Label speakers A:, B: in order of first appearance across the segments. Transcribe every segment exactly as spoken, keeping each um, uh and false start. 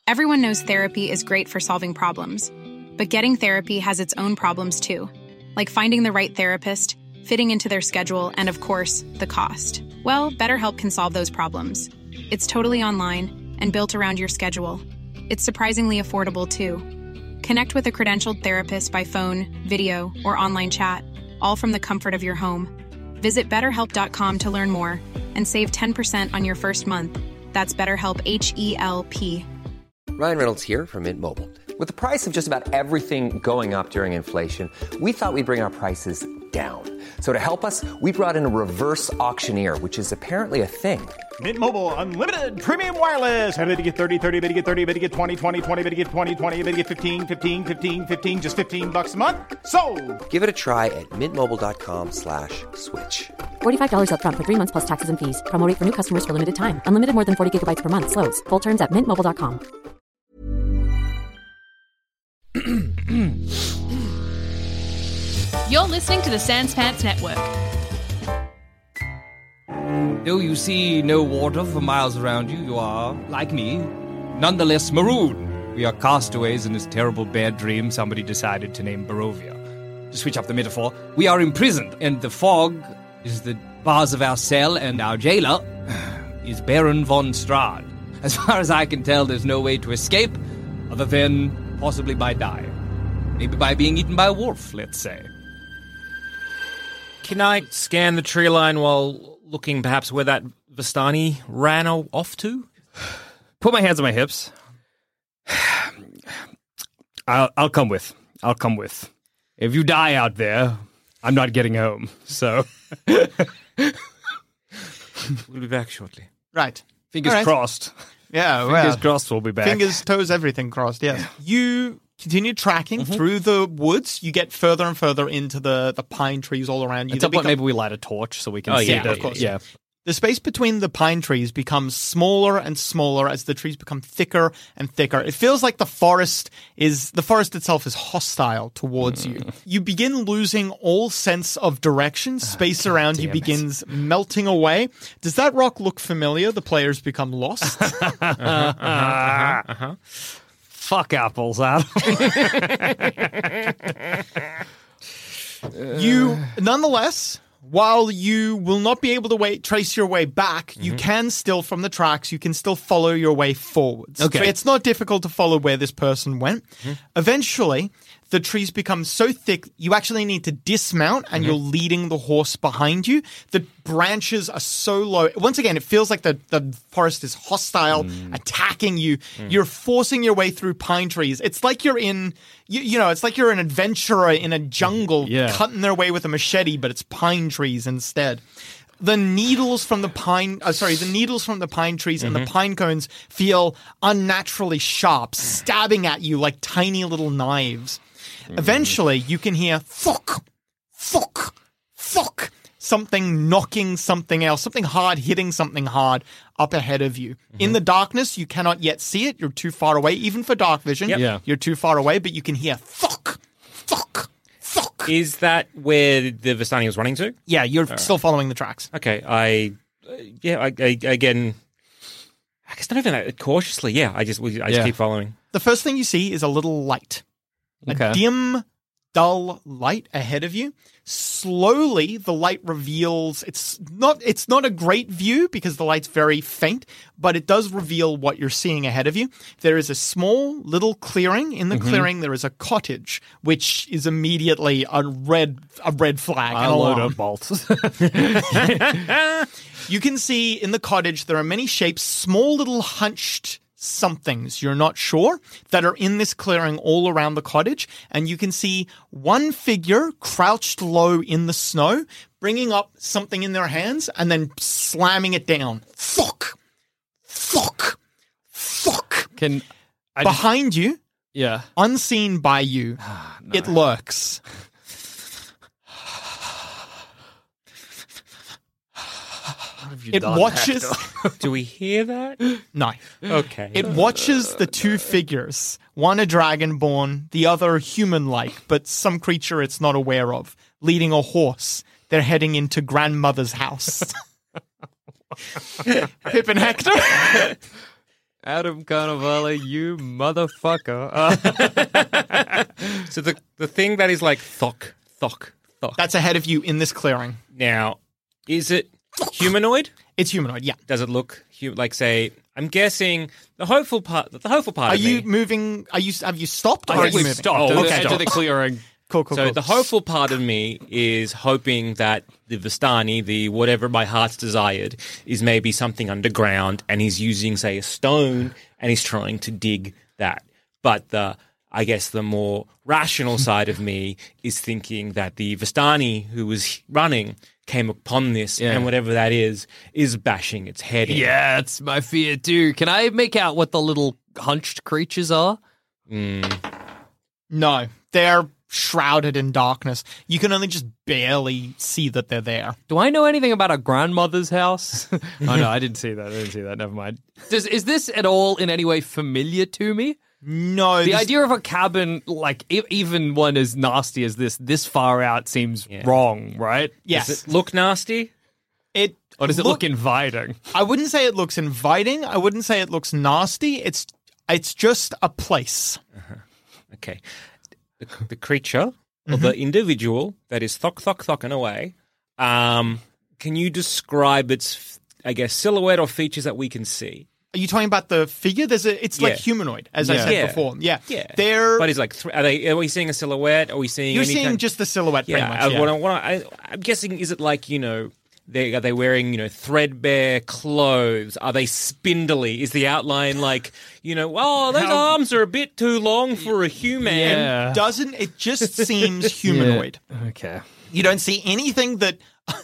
A: Everyone knows therapy is great for solving problems, but getting therapy has its own problems too, like finding the right therapist, fitting into their schedule, and of course, the cost. Well, BetterHelp can solve those problems. It's totally online and built around your schedule. It's surprisingly affordable too. Connect with a credentialed therapist by phone, video, or online chat, all from the comfort of your home. Visit better help dot com to learn more and save ten percent on your first month. That's BetterHelp, H E L P.
B: Ryan Reynolds here from Mint Mobile. With the price of just about everything going up during inflation, we thought we'd bring our prices down. So to help us, we brought in a reverse auctioneer, which is apparently a thing.
C: Mint Mobile Unlimited Premium Wireless. How to get thirty, thirty, how to get thirty, how to get twenty, twenty, twenty, how to get twenty, twenty, how to get fifteen, fifteen, fifteen, fifteen, just fifteen bucks a month? Sold!
B: Give it a try at mintmobile.com slash switch.
D: forty-five dollars up front for three months plus taxes and fees. Promo rate for new customers for limited time. Unlimited more than forty gigabytes per month. Slows full terms at mint mobile dot com.
E: You're listening to the Sans Pants Network.
F: Though you see no water for miles around you, you are, like me, nonetheless marooned. We are castaways in this terrible bad dream somebody decided to name Barovia. To switch up the metaphor, we are imprisoned, and the fog is the bars of our cell, and our jailer is Baron von Strahd. As far as I can tell, there's no way to escape, other than possibly by dying. Maybe by being eaten by a wolf, let's say.
G: Can I scan the tree line while looking perhaps where that Vistani ran off to?
F: Put my hands on my hips. I'll, I'll come with. I'll come with. If you die out there, I'm not getting home, so...
G: We'll be back shortly.
H: Right.
F: Fingers
H: right.
F: crossed.
H: Yeah, well.
F: Fingers crossed we'll be back.
H: Fingers, toes, everything crossed, yes. Yeah. You continue tracking mm-hmm. through the woods. You get further and further into the, the pine trees all around you.
F: At some point, become... maybe we light a torch so we can
G: oh,
F: see
G: yeah,
F: the,
G: of course.
F: Yeah.
H: The space between the pine trees becomes smaller and smaller as the trees become thicker and thicker. It feels like the forest is the forest itself is hostile towards mm. you. You begin losing all sense of direction. Space oh, around you begins it. melting away. Does that rock look familiar? The players become lost. uh-huh,
F: uh-huh, uh-huh. Fuck apples, Adam.
H: You, nonetheless... While you will not be able to wait, trace your way back, mm-hmm. you can still, from the tracks, you can still follow your way forwards.
F: Okay.
H: So it's not difficult to follow where this person went. Mm-hmm. Eventually, the trees become so thick, you actually need to dismount and mm-hmm. you're leading the horse behind you. The branches are so low. Once again, it feels like the, the forest is hostile, mm. attacking you. Mm. You're forcing your way through pine trees. It's like you're in, you, you know, it's like you're an adventurer in a jungle
F: yeah.
H: cutting their way with a machete, but it's pine trees instead. The needles from the pine, uh, sorry, the needles from the pine trees mm-hmm. and the pine cones feel unnaturally sharp, stabbing at you like tiny little knives. Mm. Eventually, you can hear fuck, fuck, fuck, something knocking something else, something hard hitting something hard up ahead of you. Mm-hmm. In the darkness, you cannot yet see it. You're too far away, even for dark vision.
F: Yep. Yeah.
H: You're too far away, but you can hear fuck, fuck, fuck.
G: Is that where the Vistani was running to?
H: Yeah, you're
G: All
H: still
G: right.
H: following the tracks.
G: Okay, I, uh, yeah, I, I, again, I guess not even that, cautiously, yeah, I just, I just
F: Yeah.
G: keep following.
H: The first thing you see is a little light.
F: Okay.
H: A dim, dull light ahead of you. Slowly, the light reveals, it's not it's not a great view because the light's very faint, but it does reveal what you're seeing ahead of you. There is a small little clearing. In the mm-hmm. clearing, there is a cottage, which is immediately a red a red flag.
F: A load of bolts.
H: You can see in the cottage there are many shapes, small little hunched somethings, you're not sure, that are in this clearing all around the cottage, and you can see one figure crouched low in the snow, bringing up something in their hands and then slamming it down. Fuck! Fuck! Fuck!
F: Can I
H: Behind
F: just...
H: you,
F: yeah,
H: unseen by you,
F: no.
H: it lurks. It
F: done,
H: watches...
G: Do we hear that?
H: No.
G: Okay.
H: It watches the two figures, one a dragonborn, the other human-like, but some creature it's not aware of, leading a horse. They're heading into grandmother's house. Pip and Hector?
I: Adam Carnivale, you motherfucker. Uh,
G: So the the thing that is like thok, thok, thok.
H: That's ahead of you in this clearing.
G: Now, is it humanoid?
H: It's humanoid, yeah.
G: Does it look hu- like, say, I'm guessing the hopeful part, the hopeful part
H: Are
G: of
H: you
G: me.
H: moving? Are you? Have you stopped? Or
I: I
H: are
I: think
H: you
I: we've
H: moving?
I: stopped
G: Oh,
I: at the
G: okay.
I: edge of the clearing.
H: Cool, cool,
G: So
H: cool.
G: the hopeful part of me is hoping that the Vistani, the whatever my heart's desired, is maybe something underground, and he's using, say, a stone, and he's trying to dig that. But the, I guess, the more rational side of me is thinking that the Vistani who was running came upon this,
I: Yeah.
G: and whatever that is, is bashing its head in.
I: Yeah, it's my fear too. Can I make out what the little hunched creatures are?
H: No, they're shrouded in darkness. You can only just barely see that they're there.
I: Do I know anything about a grandmother's house? oh no, I didn't see that. I didn't see that. Never mind. Does is this at all in any way familiar to me?
H: No,
I: The
H: this-
I: idea of a cabin, like e- even one as nasty as this, this far out seems
G: Yeah.
I: wrong, right?
H: yes,
G: Does it look nasty?
H: it.
I: Or does it look inviting?
H: I wouldn't say it looks inviting. I wouldn't say it looks nasty. It's it's just a place.
G: Okay. The, the creature, or the individual that is thok, thok, thok away, um, can you describe its, I guess, silhouette or features that we can see?
H: Are you talking about the figure? There's a. It's like
G: Yeah.
H: humanoid, as I
I: Yeah.
H: said
G: Yeah.
H: before. Yeah,
G: Yeah.
H: They're.
G: But it's like, th- are, they, are we seeing a silhouette? Are we seeing
H: you're
G: any
H: seeing
G: kind-
H: just the silhouette,
G: Yeah,
H: pretty much.
G: I,
H: Yeah.
G: what I, what I, I'm guessing, is it like, you know, they, are they wearing, you know, threadbare clothes? Are they spindly? Is the outline like, you know, oh, those
H: How-
G: arms are a bit too long for a human?
I: Yeah.
H: Doesn't it just seems humanoid?
I: Okay.
H: You don't see anything that.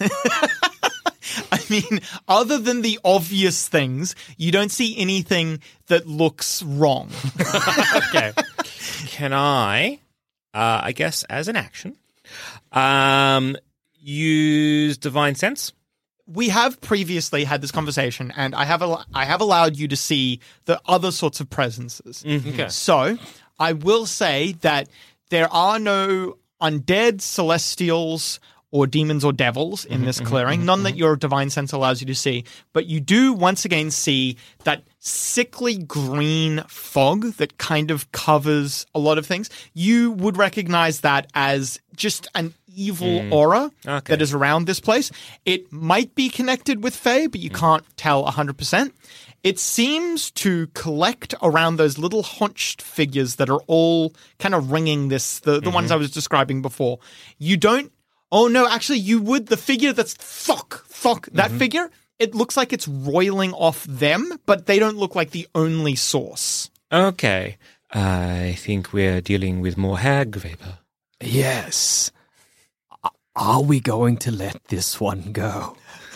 H: I mean, other than the obvious things, you don't see anything that looks wrong.
G: Okay. Can I, uh, I guess, as an action, um, use Divine Sense?
H: We have previously had this conversation, and I have al- I have allowed you to see the other sorts of presences.
I: Okay.
H: So I will say that there are no undead, celestials, or demons or devils in this clearing. None that your divine sense allows you to see. But you do once again see that sickly green fog that kind of covers a lot of things. You would recognize that as just an evil aura
G: Okay.
H: that is around this place. It might be connected with Fae, but you can't tell one hundred percent. It seems to collect around those little hunched figures that are all kind of ringing this, the, the ones I was describing before. You don't, oh no, actually you would, the figure that's thok, thok, that figure, it looks like it's roiling off them, but they don't look like the only source.
G: Okay. I think we're dealing with more hag vapor.
I: Yes. A- Are we going to let this one go?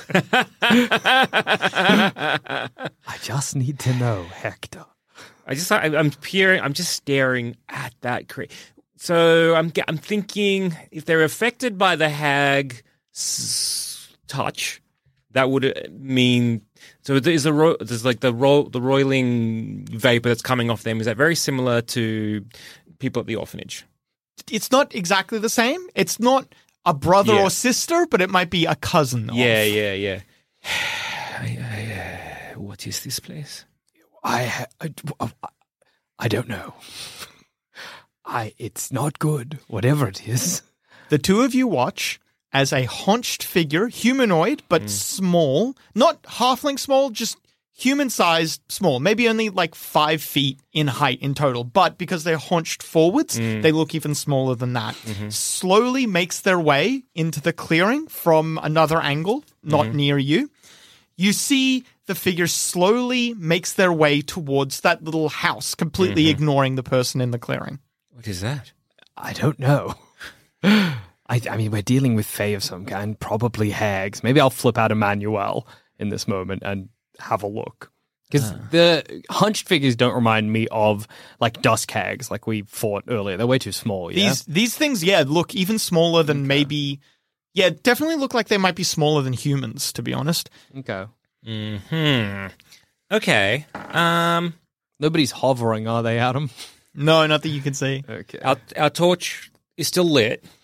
I: I just need to know, Hector.
G: I just, I, I'm peering, I'm just staring at that cre So I'm, ge- I'm thinking if they're affected by the hag s- touch, that would uh, mean. So there's a ro- there's like the ro- the roiling vapor that's coming off them. Is that very similar to people at the orphanage?
H: It's not exactly the same. It's not a brother
G: Yeah.
H: or sister, but it might be a cousin. of.
G: Yeah, yeah, yeah. I, I, uh, what is this place?
I: I, ha- I, I don't know. I. It's not good. Whatever it is.
H: The two of you watch as a hunched figure, humanoid, but small, not halfling small, just human-sized small, maybe only like five feet in height in total. But because they're hunched forwards, they look even smaller than that. Slowly makes their way into the clearing from another angle, not near you. You see the figure slowly makes their way towards that little house, completely ignoring the person in the clearing.
G: What is that?
I: I don't know. I, I mean, we're dealing with fae of some kind, probably hags. Maybe I'll flip out Emmanuel in this moment and have a look. Because the hunched figures don't remind me of, like, dusk hags, like we fought earlier. They're way too small, yeah?
H: These these things, yeah, look even smaller than maybe. Yeah, definitely look like they might be smaller than humans, to be honest.
I: Okay.
G: Hmm. Okay. Um.
I: Nobody's hovering, are they, Adam?
H: No, not that you can see.
I: Okay.
G: Our our torch is still lit.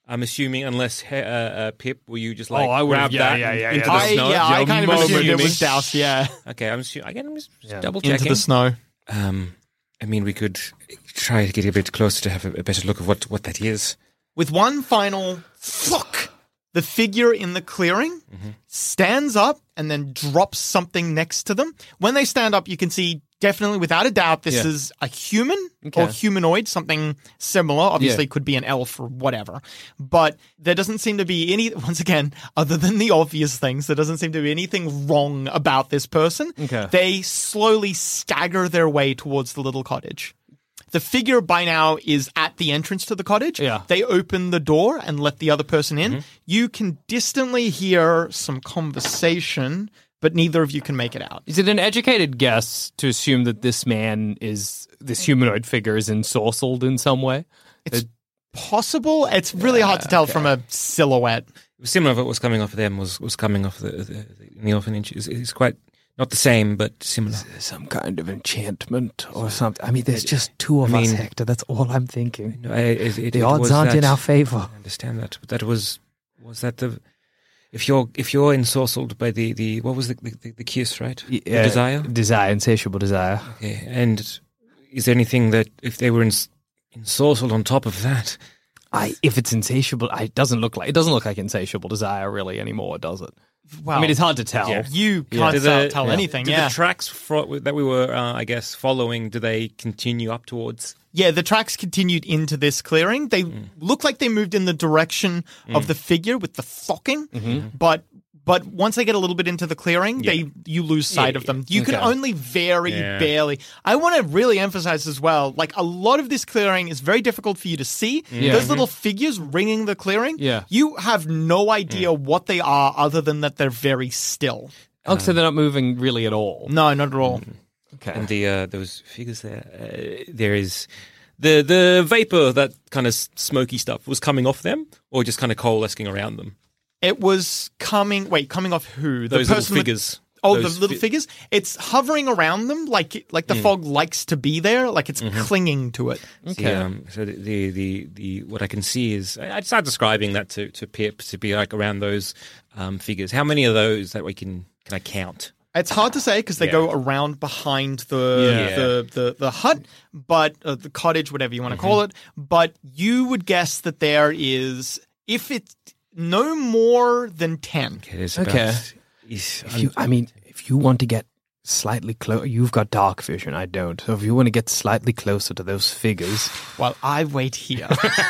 G: I'm assuming, unless uh, uh, Pip, will you just like
I: Oh, I would've-
G: grab
I: yeah,
G: that
I: yeah, yeah,
G: into
I: yeah.
G: the
H: I,
G: snow?
H: yeah, I kind of
I: moment
H: assumed it
I: assuming.
H: was doused, yeah.
G: Okay, I'm assuming. Again, I'm just
I: Yeah.
G: double
H: Into
G: checking.
H: the snow.
G: Um, I mean, we could try to get a bit closer to have a, a better look of what, what that is.
H: With one final fuck, the figure in the clearing stands up and then drops something next to them. When they stand up, you can see definitely, without a doubt, this
I: Yeah.
H: is a human
I: Okay.
H: or humanoid, something similar. Obviously,
I: Yeah.
H: it could be an elf or whatever. But there doesn't seem to be any, once again, other than the obvious things, there doesn't seem to be anything wrong about this person.
I: Okay.
H: They slowly stagger their way towards the little cottage. The figure by now is at the entrance to the cottage.
I: Yeah.
H: They open the door and let the other person in.
G: Mm-hmm.
H: You can distantly hear some conversation, but neither of you can make it out.
I: Is it an educated guess to assume that this man is, this humanoid figure is ensorcelled in some way?
H: It's possible. It's really hard to tell from a silhouette.
G: Similar of what was coming off of them was, was coming off the, the, the orphanage. It's, it's quite, not the same, but similar.
I: Some kind of enchantment or something. I mean, there's just two of
G: I
I: us,
G: mean-
I: Hector. That's all I'm thinking.
G: No, I- it, it,
I: The
G: it
I: odds
G: was
I: aren't in
G: that-
I: our favour.
G: I understand that, but that was was that the if you're if you're ensorcelled by the, the what was the the, the kiss, right? The
I: Yeah,
G: desire.
I: Desire, insatiable desire.
G: Okay, and is there anything that if they were ens- ensorcelled on top of that?
I: I, if it's insatiable, I, it doesn't look like it doesn't look like insatiable desire really anymore, does it?
H: Well,
I: I mean, it's hard to tell.
G: Yeah.
H: you can't
G: Do
H: tell,
G: the-
H: tell
G: yeah.
H: anything.
G: Do
H: Yeah.
G: the tracks fro- that we were, uh, I guess, following? Do they continue up towards?
H: Yeah, the tracks continued into this clearing. They look like they moved in the direction of the figure with the focking, but but once they get a little bit into the clearing, they you lose sight
G: Yeah,
H: of them. You can
I: okay.
H: only very
G: Yeah.
H: barely. I want to really emphasize as well, like a lot of this clearing is very difficult for you to see.
I: Yeah.
H: Those little figures ringing the clearing,
I: Yeah.
H: you have no idea what they are other than that they're very still.
I: Oh, so they're not moving really at all.
H: No, not at all.
I: Okay.
G: And the uh, those figures there, uh, there is the the vapor, that kind of smoky stuff, was coming off them, or just kind of coalescing around them.
H: It was coming. Wait, coming off who? The
G: Those little
H: person with-
G: figures.
H: Oh,
G: Those
H: the little
G: fi-
H: figures. It's hovering around them, like like the fog likes to be there, like it's clinging to it.
G: Okay. The, um, so the, the the the what I can see is I I started describing that to, to Pip to be like around those um, figures. How many of those that we can can I count?
H: It's hard to say because they
G: Yeah.
H: go around behind the
G: Yeah.
H: the, the the hut, but uh, the cottage, whatever you want to call it. But you would guess that there is, if it's no more than ten.
G: Okay. There's
I: Okay.
G: about- is-
I: If you, I mean, if you want to get slightly close, you've got dark vision. I don't. So if you want to get slightly closer to those figures,
H: While I wait here,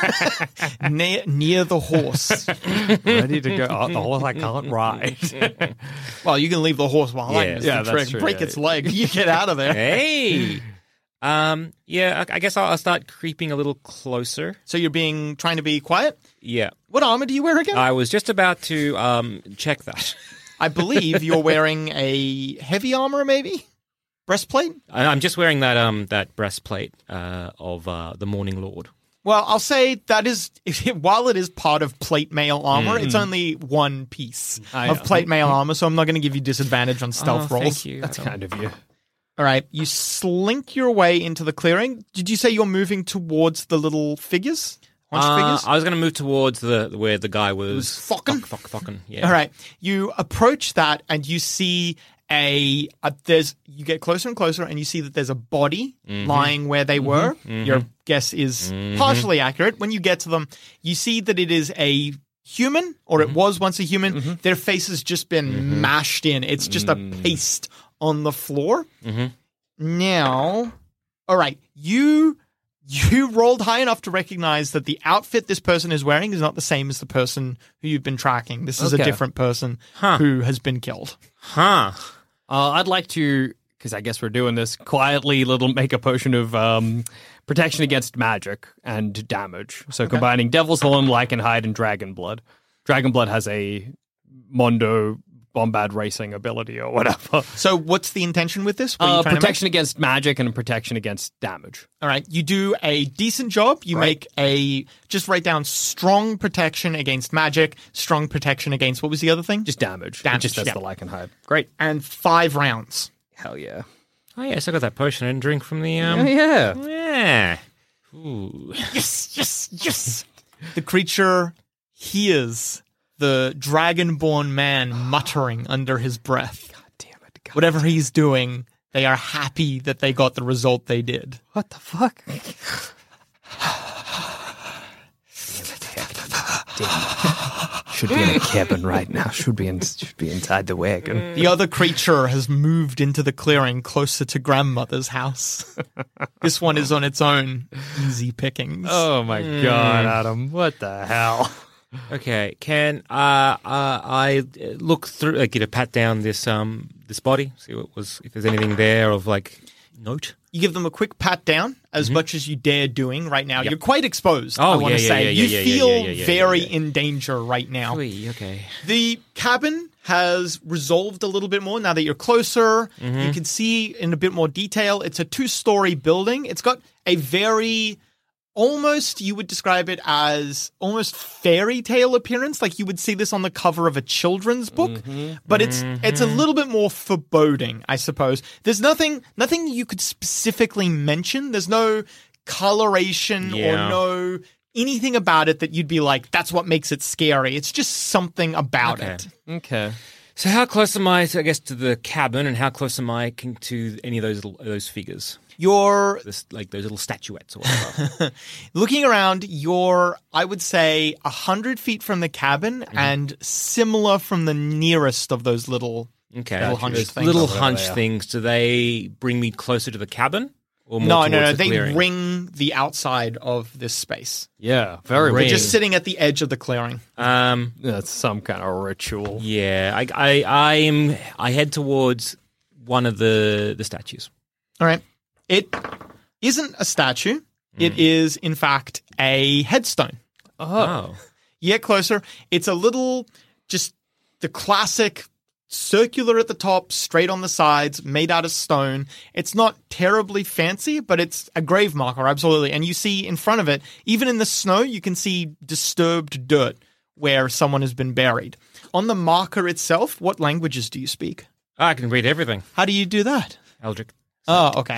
H: near, near the horse.
I: ready to go. Oh, the horse I can't ride.
H: Well, you can leave the horse behind.
G: Yeah.
H: is
I: Yeah,
H: the
I: that's
H: trick.
I: true,
H: Break
I: yeah.
H: its leg. You get out of there.
G: Hey. Um. Yeah. I, I guess I'll, I'll start creeping a little closer.
H: So you're being trying to be quiet.
G: Yeah.
H: What armor do you wear again?
G: I was just about to um check that.
H: I believe you're wearing a heavy armor, maybe breastplate.
G: I- I'm just wearing that um that breastplate uh of uh the Morning Lord.
H: Well, I'll say that is, while it is part of plate mail armor, it's only one piece
I: I
H: of
I: know.
H: plate mail armor, so I'm not going to give you disadvantage on stealth
G: Oh,
H: rolls.
G: Thank you.
I: That's kind of you.
H: All right, you slink your way into the clearing. Did you say you're moving towards the little figures? Hunch
G: Uh,
H: figures?
G: I was going to move towards the where the guy was.
H: was fucking?
G: Fuck, fuck, fucking. Yeah.
H: All right, you approach that and you see a, a there's you get closer and closer and you see that there's a body lying where they were. Your guess is partially accurate. When you get to them, you see that it is a human, or it was once a human. Their face has just been mashed in. It's just a paste on the floor. Now, all right, you you rolled high enough to recognize that the outfit this person is wearing is not the same as the person who you've been tracking. This is
I: Okay.
H: a different person
G: Huh.
H: who has been killed.
G: Huh.
I: Uh, I'd like to, because I guess we're doing this quietly, little make a potion of um, protection against magic and damage. So combining Devil's Horn, Lycanhide, and Dragon Blood. Dragon Blood has a Mondo Bombad Racing ability or whatever.
H: So, what's the intention with this? What are you
I: Uh,
H: trying to make?
I: protection against magic and protection against damage.
H: All right, you do a decent job. You
I: Right.
H: make a just write down strong protection against magic, strong protection against what was the other thing?
I: Just damage.
H: Damage,
I: It just says
H: yeah.
I: the Lycanhide. Great.
H: And five rounds.
I: Hell yeah.
G: Oh yes, I got that potion I didn't drink from the um.
I: Oh, yeah.
G: Yeah. Ooh.
H: Yes, yes, yes. The creature hears the dragonborn man muttering under his breath.
I: God damn it. God.
H: Whatever he's doing, they are happy that they got the result they did.
I: What the fuck? Should be in a cabin right now. Should be in, should be inside the wagon.
H: The other creature has moved into the clearing closer to grandmother's house. This one is on its own. Easy pickings.
I: Oh my god, Adam! What the hell?
G: Okay, can uh, uh, I look through, uh, get a pat down this um this body, see what was if there's anything there of like note.
H: You give them a quick pat down, as
G: Mm-hmm.
H: much as you dare doing right now.
G: Yep.
H: You're quite exposed,
G: Oh,
H: I want
G: yeah,
H: to
G: yeah,
H: say.
G: yeah,
H: you
G: yeah, yeah,
H: feel
G: yeah, yeah, yeah,
H: very
G: yeah, yeah.
H: in danger right now.
G: Oy, okay.
H: The cabin has resolved a little bit more now that you're closer.
G: Mm-hmm.
H: You can see in a bit more detail. It's a two-story building. It's got a very... Almost, you would describe it as almost fairy tale appearance, like you would see this on the cover of a children's book.
G: Mm-hmm.
H: But it's it's a little bit more foreboding, I suppose. There's nothing nothing you could specifically mention. There's no coloration
G: Yeah.
H: or no anything about it that you'd be like, that's what makes it scary. It's just something about
G: Okay.
H: it.
I: Okay.
G: So how close am I, I guess, to the cabin, and how close am I can- to any of those little, those figures,
H: You're
G: this, like those little statuettes or whatever?
H: looking around, you're, I would say, a hundred feet from the cabin
G: Mm-hmm.
H: and similar from the nearest of those little
G: Okay,
H: Little hunch
G: Those
H: things.
G: little
H: Whatever
G: hunch
I: they are.
G: things. Do they bring me closer to the cabin, or more
H: No,
G: towards
H: no, no.
G: the
H: They
G: clearing?
H: ring the outside of this space.
I: Yeah, very
G: Ring.
H: They're
I: weird.
H: just sitting at the edge of the clearing.
G: Um,
I: That's some kind of ritual.
G: yeah, I, I, I am. I head towards one of the the statues.
H: All right. It isn't a statue. It is, in fact, a headstone.
G: Oh,
H: You get closer. It's a little, just the classic circular at the top, straight on the sides, made out of stone. It's not terribly fancy, but it's a grave marker, absolutely. And you see in front of it, even in the snow, you can see disturbed dirt where someone has been buried. On the marker itself, what languages do you speak?
G: I can read everything.
H: How do you do that?
G: Eldrick.
H: Oh, okay.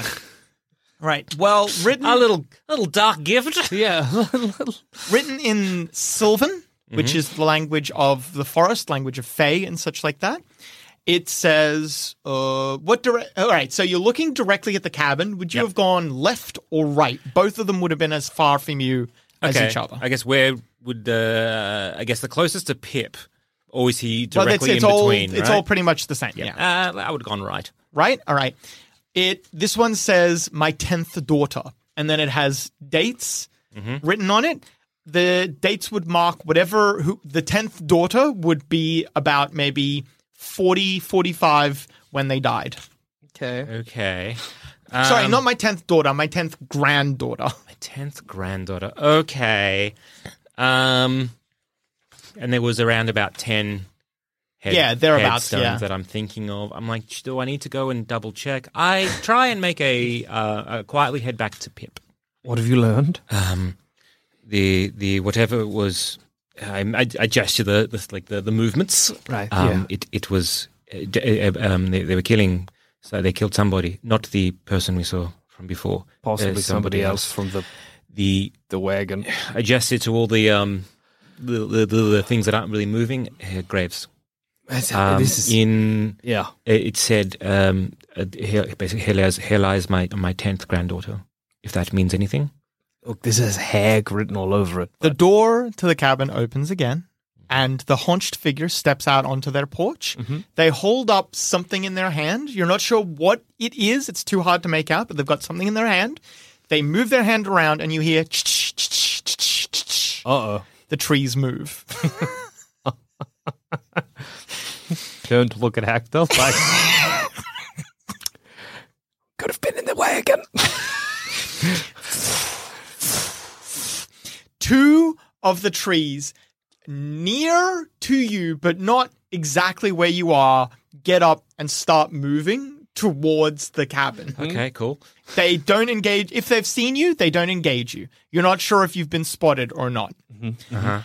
H: Right. Well, written
G: A little, little dark gift.
I: Yeah.
H: written in Sylvan, which is the language of the forest, language of Fae and such like that. It says, uh, what dire- all right, so you're looking directly at the cabin. Would you
G: Yep.
H: have gone left or right? Both of them would have been as far from you as
G: Okay.
H: each other.
G: I guess where would uh, I guess the closest to Pip, or is he
H: Well,
G: directly
H: it's, it's
G: in
H: all,
G: between?
H: It's
G: right?
H: all pretty much the same. Yeah.
G: Uh, I would have gone right.
H: Right? All right. It this one says my tenth daughter, and then it has dates
G: Mm-hmm.
H: written on it. The dates would mark whatever who the tenth daughter would be about maybe forty, forty-five when they died.
I: Okay.
G: Okay.
H: Sorry,
G: Um,
H: not my tenth daughter, my tenth granddaughter.
G: my tenth granddaughter. Okay. Um, and there was around about ten. Head,
H: Yeah, thereabouts,
G: headstones
H: yeah.
G: that I'm thinking of. I'm like, do I need to go and double check? I try and make a uh, uh, quietly head back to Pip.
I: What have you learned?
G: Um, the the whatever it was, I, I, I gesture the, the like the, the movements.
I: Right,
G: Um,
I: yeah.
G: It it was uh, d- uh, um they, they were killing, so they killed somebody, not the person we saw from before.
I: Possibly
G: Uh,
I: somebody else from the
G: The
I: the wagon.
G: I gesture to all the um the the, the, the things that aren't really moving. Uh, graves. Um,
I: this is
G: in
I: yeah.
G: it said um uh, here, basically here lies, here lies my my tenth granddaughter. If that means anything.
I: Look, this has hag written all over it.
H: The door to the cabin opens again, and the haunched figure steps out onto their porch. They hold up something in their hand. You're not sure what it is. It's too hard to make out, but they've got something in their hand. They move their hand around, and you hear
I: Uh oh.
H: the trees move.
I: Don't look at Hector. Like, could have been in the wagon.
H: Two of the trees near to you, but not exactly where you are, get up and start moving towards the cabin.
G: Okay, cool.
H: They don't engage. If they've seen you, they don't engage you. You're not sure if you've been spotted or not.
G: Uh-huh.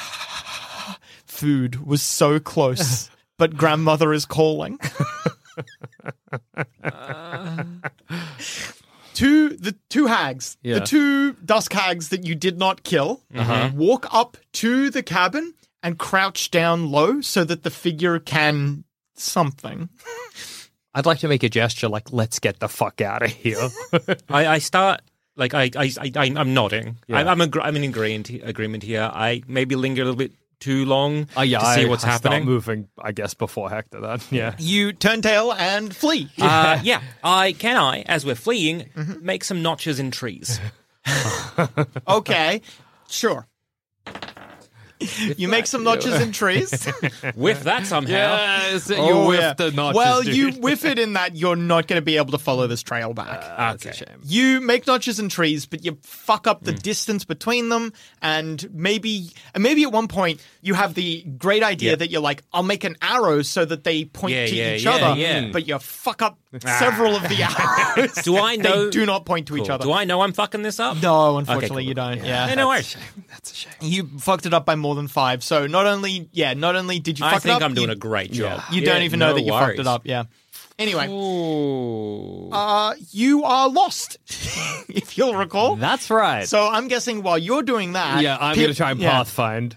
H: Food was so close, but grandmother is calling. two the two hags,
I: Yeah.
H: the two dusk hags that you did not kill,
I: Uh-huh.
H: walk up to the cabin and crouch down low so that the figure can something.
I: I'd like to make a gesture like, let's get the fuck out of here.
G: I, I start like I I, I I'm nodding.
I: Yeah.
G: I, I'm agr- I'm in agreement agreement here. I maybe linger a little bit too long
I: Oh, yeah,
G: to see
I: I,
G: what's
I: I
G: happening.
I: Start moving, I guess, before Hector then. Yeah.
H: You turn tail and flee.
G: Uh, yeah, I can I as we're fleeing
I: Mm-hmm.
G: make some notches in trees.
H: Okay, sure. You make some notches in trees.
G: Whiff that somehow.
I: Yes, you
H: Oh,
I: whiffed
H: yeah.
I: the notches,
H: Well,
I: dude.
H: you whiff it in that you're not going to be able to follow this trail back.
I: That's a shame.
H: You make notches in trees, but you fuck up the distance between them, and maybe, and maybe at one point you have the great idea
G: Yeah.
H: that you're like, I'll make an arrow so that they point
G: Yeah,
H: to
G: yeah,
H: each
G: yeah,
H: other,
G: yeah.
H: but you fuck up several of the arrows.
G: Do I know?
H: They do not point to each
G: Cool.
H: other.
G: Do I know I'm fucking this up?
H: No, unfortunately,
G: cool.
H: you don't. Yeah,
G: Yeah, no worries.
I: That's a shame.
H: you fucked it up by more than five. So not only, yeah, not only did you
G: I
H: fuck
G: think
H: it up,
G: I'm doing
H: you,
G: a great job.
H: you
G: Yeah,
H: don't even know
G: no
H: that you fucked it
G: worries.
H: up. Yeah. Anyway,
G: Ooh.
H: uh, you are lost, if you'll recall.
I: That's right.
H: So I'm guessing while you're doing that,
I: yeah, I'm
H: Pip-
I: going to try and
H: yeah.
I: pathfind.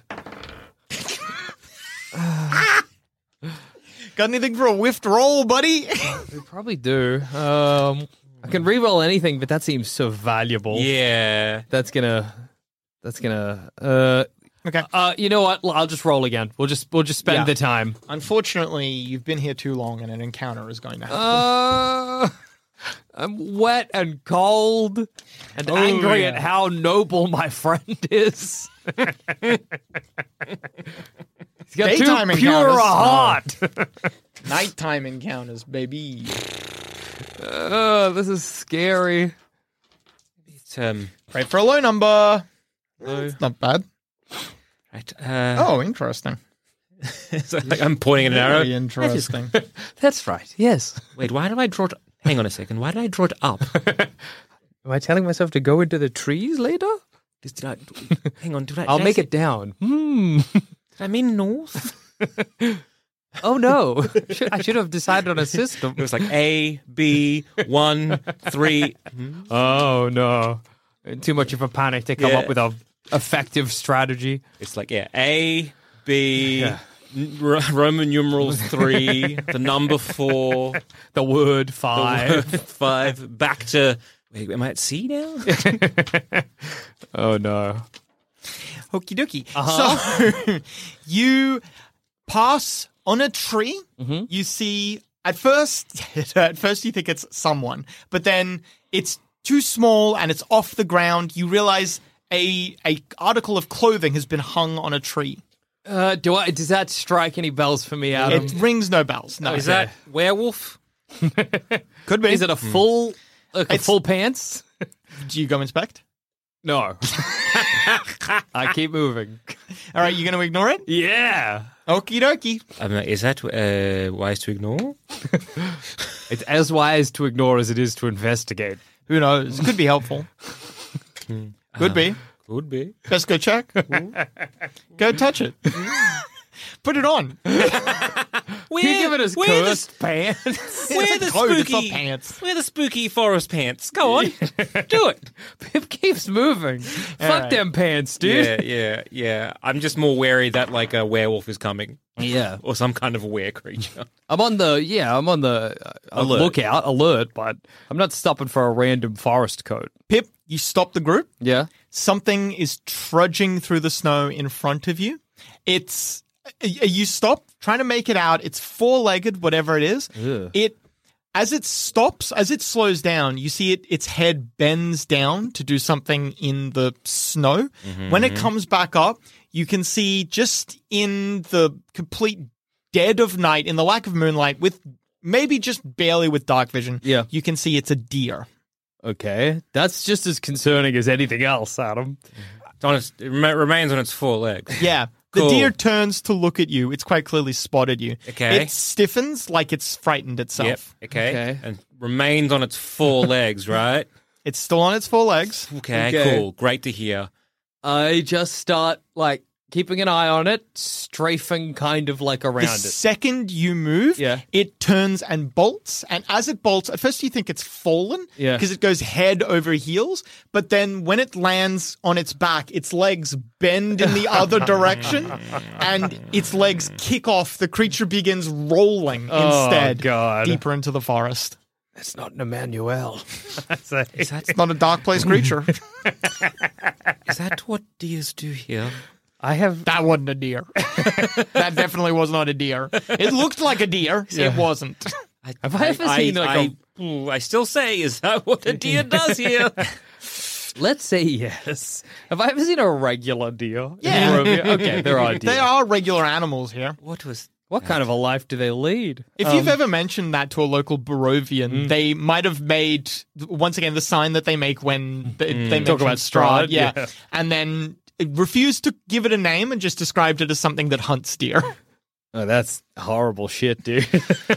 H: Got anything for a whiffed roll, buddy?
I: We probably do. Um, I can reroll anything, but that seems so valuable.
G: Yeah.
I: That's gonna. That's gonna. Uh,
H: Okay.
I: uh, you know what? I'll just roll again. We'll just we'll just spend
H: Yeah.
I: the time.
H: Unfortunately, you've been here too long, and an encounter is going to happen.
I: Uh, I'm wet and cold and
H: Oh,
I: angry
H: yeah.
I: at how noble my friend is. He's got
H: Daytime
I: too pure
H: encounters.
I: a heart.
H: Nighttime encounters, baby.
I: Uh, this is scary.
G: It's, um,
H: Pray for a low number.
G: low.
H: It's not bad.
G: Right, uh,
H: Oh, interesting.
G: so, like, I'm pointing at an arrow.
H: Very interesting.
I: That's right. Yes.
G: Wait, why did I draw it? Hang on a second. Why did I draw it up?
I: Am I telling myself to go into the trees later?
G: Just, did I, hang on. Did I,
I: I'll
G: did I
I: make
G: say-
I: it down. Hmm.
G: Did I mean north?
I: Oh no! Should- I should have decided on a system.
G: It was like A, B, one, three.
I: Oh no! Too much of a panic to come
G: Yeah.
I: up with a effective strategy.
G: It's like, yeah, A, B,
I: Yeah.
G: n- R- Roman numerals three, the number four,
I: The word
G: the
I: five.
G: word five, back to. Wait, am I at C now?
I: Oh no!
H: Okie dokie. So you pass on a tree. You see, at first, at first you think it's someone, but then it's too small and it's off the ground. You realize a a article of clothing has been hung on a tree.
I: Uh, do I? Does that strike any bells for me, Adam?
H: It rings no bells. No,
G: Is that werewolf?
H: could be?
I: Is it a full, like a
H: It's-
I: full pants?
H: Do you go inspect?
I: No. I keep moving.
H: All right, you're going to ignore it.
I: Yeah.
H: Okie dokie.
G: Um, is that uh, wise to ignore?
I: It's as wise to ignore as it is to investigate.
H: Who knows? Could be helpful. Could be.
G: Could be.
H: Best go check. Go touch it. Put it on.
G: We're,
I: Can you give it his
G: we're the,
I: cursed pants?
G: we're
H: It's a
G: the
H: coat, it's
G: spooky
H: not pants.
G: We're the spooky forest pants. Go on, do it.
I: Pip keeps moving. Fuck
H: right.
I: them pants, dude.
G: Yeah, yeah, yeah. I'm just more wary that like a werewolf is coming,
I: Yeah.
G: or some kind of were creature.
I: I'm on the, yeah, I'm on the uh,
G: Alert.
I: lookout, alert, but I'm not stopping for a random forest coat.
H: Pip, you stop the group.
I: Yeah.
H: Something is trudging through the snow in front of you. It's you stop trying to make it out. It's four-legged, whatever it is.
I: Ugh.
H: It as it stops, as it slows down, you see it. Its head bends down to do something in the snow. When it comes back up, you can see just in the complete dead of night, in the lack of moonlight, with maybe just barely with dark vision.
I: Yeah.
H: you can see it's a deer.
I: Okay. That's just as concerning as anything else, Adam.
G: It's on its, it rema- remains on its four legs.
H: Yeah. The
G: Cool.
H: deer turns to look at you. It's quite clearly spotted you.
G: Okay.
H: It stiffens like it's frightened itself.
G: Yep. Okay.
I: Okay.
G: And remains on its four legs, right?
H: It's still on its four legs.
G: Okay,
I: Okay.
G: Cool. Great to hear.
I: I just start, like, keeping an eye on it, strafing kind of like around
H: The
I: it.
H: second you move,
I: Yeah.
H: it turns and bolts. And as it bolts, at first you think it's fallen
I: Yeah.
H: because it goes head over heels. But then when it lands on its back, its legs bend in the other direction and its legs kick off. The creature begins rolling
I: Oh,
H: instead
I: God.
H: deeper into the forest.
I: It's not an Emmanuel.
H: It's not a dark place creature.
G: Is that what deers do here?
I: I have.
H: That wasn't a deer. That definitely was not a deer. It looked like a deer. It wasn't.
I: Have I ever seen like
G: I,
I: a?
G: ooh, I still say, is that what a deer does here?
I: Let's say yes. Have I ever seen a regular deer?
H: Yeah.
I: Barovia? Okay, there are deer.
H: They are regular animals here.
G: What was...
I: What kind of a life do they lead?
H: If you've ever mentioned that to a local Barovian, they might have made, once again, the sign that they make when they, they
I: Talk
H: mention
I: about
H: Strahd,
I: Strahd,
H: yeah.
I: yeah.
H: And then refused to give it a name and just described it as something that hunts deer.
I: Oh, that's horrible shit, dude.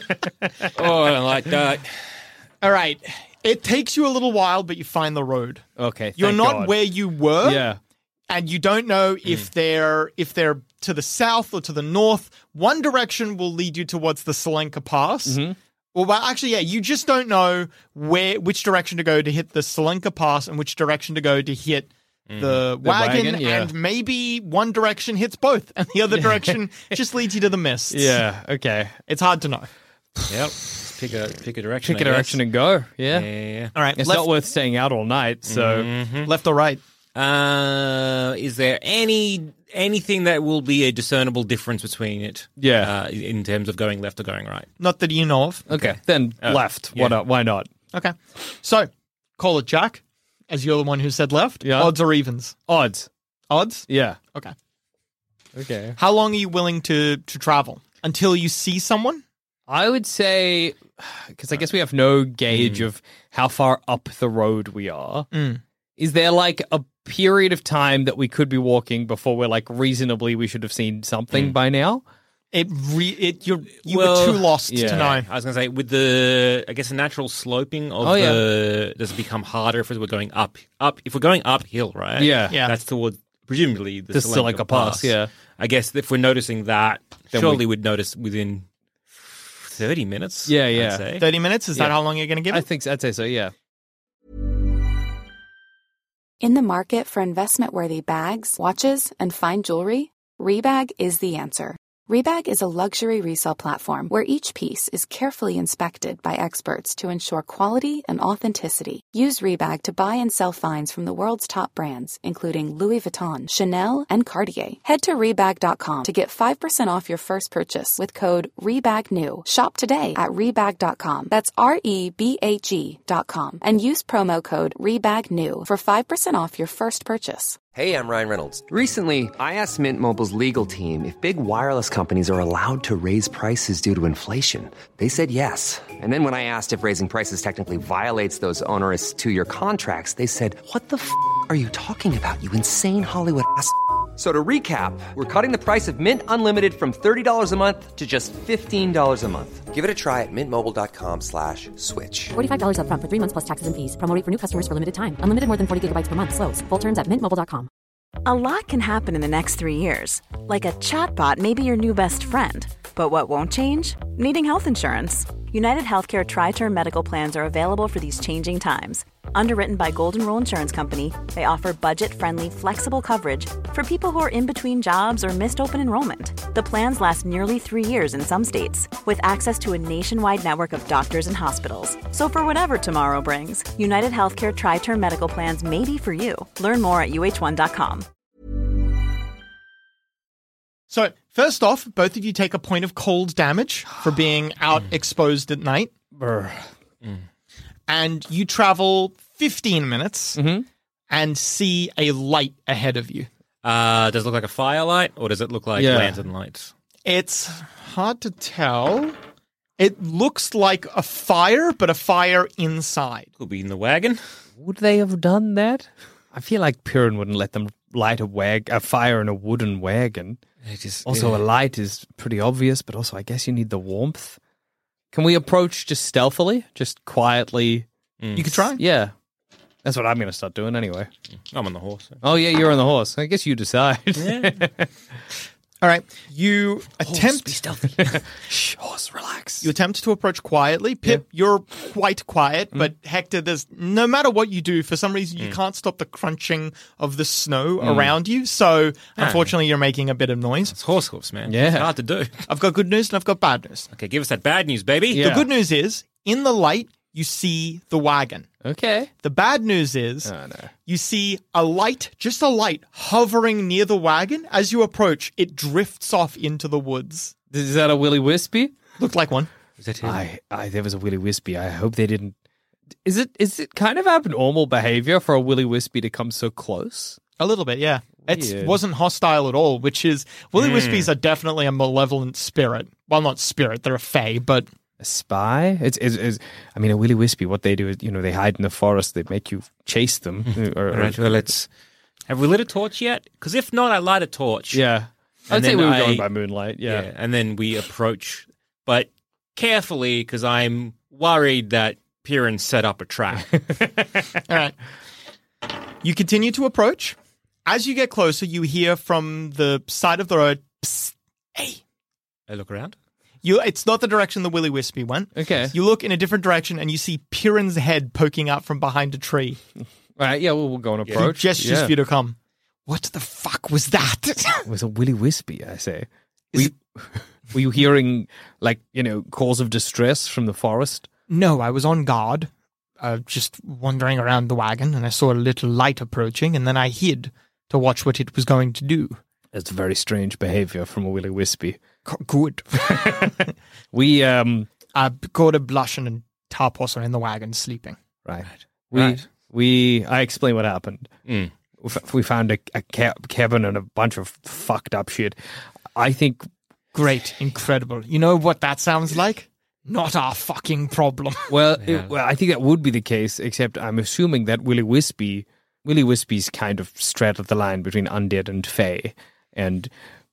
G: Oh, I don't like that.
H: All right. It takes you a little while, but you find the road.
I: Okay,
H: You're
I: thank
H: not
I: God.
H: where you were.
I: Yeah.
H: And you don't know if they're if they're to the south or to the north. One direction will lead you towards the Selenka Pass.
I: Mm-hmm.
H: Well, well, actually, yeah, you just don't know where which direction to go to hit the Selenka Pass and which direction to go to hit the, wagon,
I: wagon, yeah.
H: and maybe one direction hits both, and the other direction just leads you to the mists.
I: Yeah. Okay.
H: It's hard to know.
G: Yep. Pick a pick a direction.
I: Pick a
G: I
I: direction
G: guess.
I: and go. Yeah.
G: Yeah, yeah, yeah.
H: All right,
I: It's
H: left,
I: not worth staying out all night. So
H: left or right?
G: Uh, is there any anything that will be a discernible difference between it?
I: Yeah.
G: Uh, in terms of going left or going right.
H: Not that you know of.
I: okay, then
G: Uh,
I: left.
G: yeah.
I: Why not? Why not?
H: Okay. So, call it Jack, as you're the one who said left.
I: Yeah.
H: Odds or evens?
I: Odds.
H: Odds?
I: Yeah.
H: Okay.
I: Okay.
H: How long are you willing to, to travel? Until you see someone?
I: I would say, because I guess we have no gauge of how far up the road we are. Is there like a period of time that we could be walking before we're like reasonably we should have seen something by now?
H: It re- it you're you
G: Well,
H: were too lost
I: yeah.
H: to know.
G: I was going to say, with the, I guess, the natural sloping of
I: Oh, yeah.
G: the, does it become harder if we're going up, up, if we're going uphill, right?
I: Yeah.
H: Yeah.
G: That's towards, presumably, the,
I: The
G: Selenka
I: Selenka Pass, yeah.
G: I guess if we're noticing that,
I: Then
G: surely
I: we-
G: we... would notice within thirty minutes.
I: Yeah,
G: I'd
I: yeah.
G: say.
H: Thirty minutes? Is that
I: Yeah.
H: how long you're going to give
I: I
H: it?
I: think so. I'd say so, yeah.
J: In the market for investment-worthy bags, watches, and fine jewelry, Rebag is the answer. Rebag is a luxury resale platform where each piece is carefully inspected by experts to ensure quality and authenticity. Use Rebag to buy and sell finds from the world's top brands, including Louis Vuitton, Chanel, and Cartier. Head to Rebag dot com to get five percent off your first purchase with code REBAGNEW. Shop today at Rebag dot com. That's R E B A G dot com. And use promo code REBAGNEW for five percent off your first purchase.
B: Hey, I'm Ryan Reynolds. Recently, I asked Mint Mobile's legal team if big wireless companies are allowed to raise prices due to inflation. They said yes. And then when I asked if raising prices technically violates those onerous two-year contracts, they said, "What the f*** are you talking about, you insane Hollywood ass?" So to recap, we're cutting the price of Mint Unlimited from thirty dollars a month to just fifteen dollars a month. Give it a try at mintmobile.com slash switch.
D: forty-five dollars up front for three months plus taxes and fees. Promo rate for new customers for limited time. Unlimited more than forty gigabytes per month. Slows full terms at mint mobile dot com.
K: A lot can happen in the next three years. Like a chatbot may be your new best friend. But what won't change? Needing health insurance. United Healthcare Tri-Term Medical Plans are available for these changing times. Underwritten by Golden Rule Insurance Company, they offer budget-friendly, flexible coverage for people who are in between jobs or missed open enrollment. The plans last nearly three years in some states, with access to a nationwide network of doctors and hospitals. So for whatever tomorrow brings, United Healthcare Tri-Term Medical Plans may be for you. Learn more at U H one dot com.
H: So, first off, both of you take a point of cold damage for being out exposed at night. And you travel fifteen minutes and see a light ahead of you.
G: Uh, does it look like a firelight, or does it look like
I: Yeah.
G: lantern lights?
H: It's hard to tell. It looks like a fire, but a fire inside.
G: Could be in the wagon.
I: Would they have done that? I feel like Piran wouldn't let them light a wag a fire in a wooden wagon.
G: It just,
I: Also, a
G: yeah.
I: light is pretty obvious, but also I guess you need the warmth. Can we approach just stealthily, just quietly?
H: You could try.
I: Yeah. That's what I'm going to start doing anyway.
G: I'm on the horse.
I: Oh, yeah, you're on the horse. I guess you decide.
G: Yeah.
H: All right. You attempt...
G: Be stealthy.
I: Shh, horse, relax.
H: You attempt to approach quietly. Pip, you're quite quiet, but Hector, there's no matter what you do, for some reason you can't stop the crunching of the snow around you. So, unfortunately, you're making a bit of noise.
G: It's horse hoofs, man.
I: Yeah.
G: It's hard to do.
H: I've got good news and I've got bad news.
G: Okay, give us that bad news, baby.
I: Yeah.
H: The good news is, in the light, you see the wagon.
I: Okay.
H: The bad news is
I: Oh, no.
H: you see a light, just a light, hovering near the wagon. As you approach, it drifts off into the woods.
I: Is that a Willy Wispy?
H: Looked like one.
G: Is that him?
I: I, I, there was a Willy Wispy. I hope they didn't. Is it, is it kind of abnormal behavior for a Willy Wispy to come so close?
H: A little bit, yeah. It
I: Weird.
H: wasn't hostile at all, which is... Willy Wispies are definitely a malevolent spirit. Well, not spirit, they're a fae, but...
I: A spy? It's, it's, it's, I mean, a Willy Wispy, what they do is, you know, they hide in the forest, they make you chase them. or,
G: All right, well, let's... Have we lit a torch yet? Because if not, I light a torch.
I: Yeah.
G: And
I: I'd say
G: then
I: we were
G: I-
I: going by moonlight, yeah.
G: Yeah, and then we approach, but carefully, because I'm worried that Piran set up a trap.
H: All right. You continue to approach. As you get closer, you hear from the side of the road, Psst, hey.
G: I look around.
H: You, it's not the direction the Willy Wispy went.
I: Okay.
H: You look in a different direction and you see Piran's head poking out from behind a tree.
I: All right, yeah, well, we'll go and
H: He
I: approach.
H: gestures
I: yeah.
H: for you to come. What the fuck was that?
I: It was a Willy Wispy, I say. Were you, were you hearing, like, you know, calls of distress from the forest?
H: No, I was on guard, uh, just wandering around the wagon, and I saw a little light approaching, and then I hid to watch what it was going to do.
I: That's very strange behavior from a Willy Wispy.
H: C- Good.
I: We, um...
H: uh, Gorda, Blushin, and Tarpos are in the wagon sleeping.
I: Right. We,
G: Right.
I: we, I explain what happened.
G: Mm.
I: We f- We found a, a ca- cabin and a bunch of fucked up shit. I think...
H: Great, incredible. You know what that sounds like? Not our fucking problem.
I: Well,
G: Yeah.
I: it- well, I think that would be the case, except I'm assuming that Willy Wispy, Willy Wispy's kind of straddled the line between undead and fae, and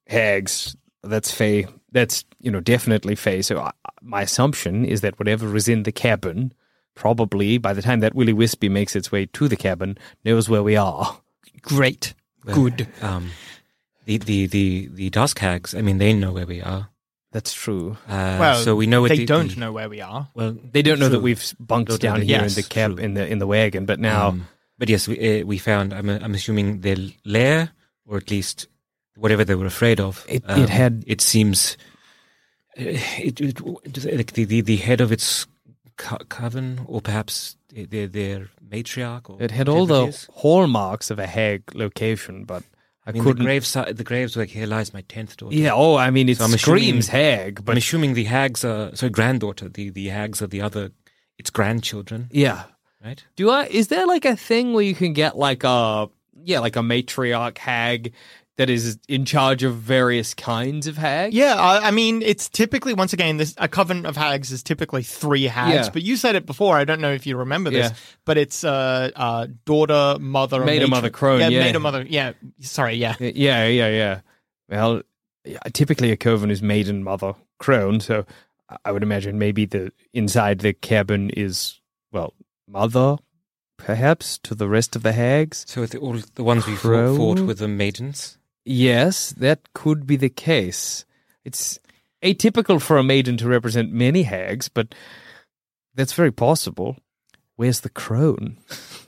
I: hags. That's fae. That's, you know, definitely fae. So I, my assumption is that whatever is in the cabin, probably by the time that Willy Wispy makes its way to the cabin, knows where we are.
H: Great.
G: Well,
H: Good.
G: Um, the, the, the, the Dusk Hags, I mean, they know where we are.
I: That's true.
G: Uh,
H: Well,
G: so we know what
H: they
G: the,
H: don't
G: the-
H: know where we are.
G: Well,
I: They don't know
G: true.
I: that we've bunked
G: Don't know
I: down
G: that-
I: here
G: yes,
I: in the cab
G: true.
I: in the in the wagon, but now
G: Um, but yes, we, uh, we found, I'm, I'm assuming their lair, or at least whatever they were afraid of.
I: It-
G: um,
I: it had-
G: It seems... uh, It, it, like the, the, the head of its co- coven, or perhaps their, their matriarch. Or
I: it had all
G: whatever
I: the
G: it is.
I: hallmarks of a hag location, but I,
G: I mean, the
I: couldn't.
G: grave, si- the graves were like, here lies my tenth daughter.
I: Yeah. Oh, I mean, it
G: So I'm
I: screams
G: assuming-
I: hag,
G: I'm
I: but
G: assuming the hags are, sorry, granddaughter, the, the hags are the other, its grandchildren,
I: yeah.
G: right?
I: Do I? Is there like a thing where you can get like a yeah, like a matriarch hag that is in charge of various kinds of hags?
H: Yeah, I, I mean, it's typically, once again, this a coven of hags is typically three hags.
I: Yeah.
H: But you said it before. I don't know if you remember this,
I: Yeah.
H: but it's uh, uh, daughter, mother,
I: Maid,
H: matron-
I: mother, crone,
H: Yeah,
I: yeah.
H: maid, mother. Yeah, sorry, yeah.
I: Yeah, yeah, yeah. Well, yeah, typically a coven is maiden, mother, crone. So I would imagine maybe the inside the cabin is well, mother, perhaps to the rest of the hags.
G: So the, all the ones we fought,
I: Crone?
G: fought with the maidens.
I: Yes, that could be the case. It's atypical for a maiden to represent many hags, but that's very possible. Where's the crone?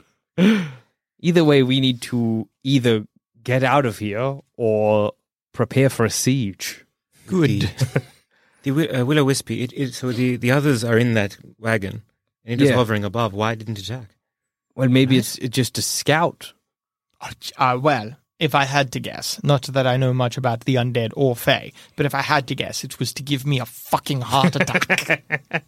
I: Either way, we need to either get out of here or prepare for a siege.
H: Good.
G: The, the wi- uh, Willow Wispy, it, it, so the, the others are in that wagon, and it is
I: Yeah.
G: hovering above. Why didn't it attack?
I: Well, maybe it's it's just a scout.
H: Uh, well, if I had to guess, not that I know much about the undead or fae, but if I had to guess, it was to give me a fucking heart attack.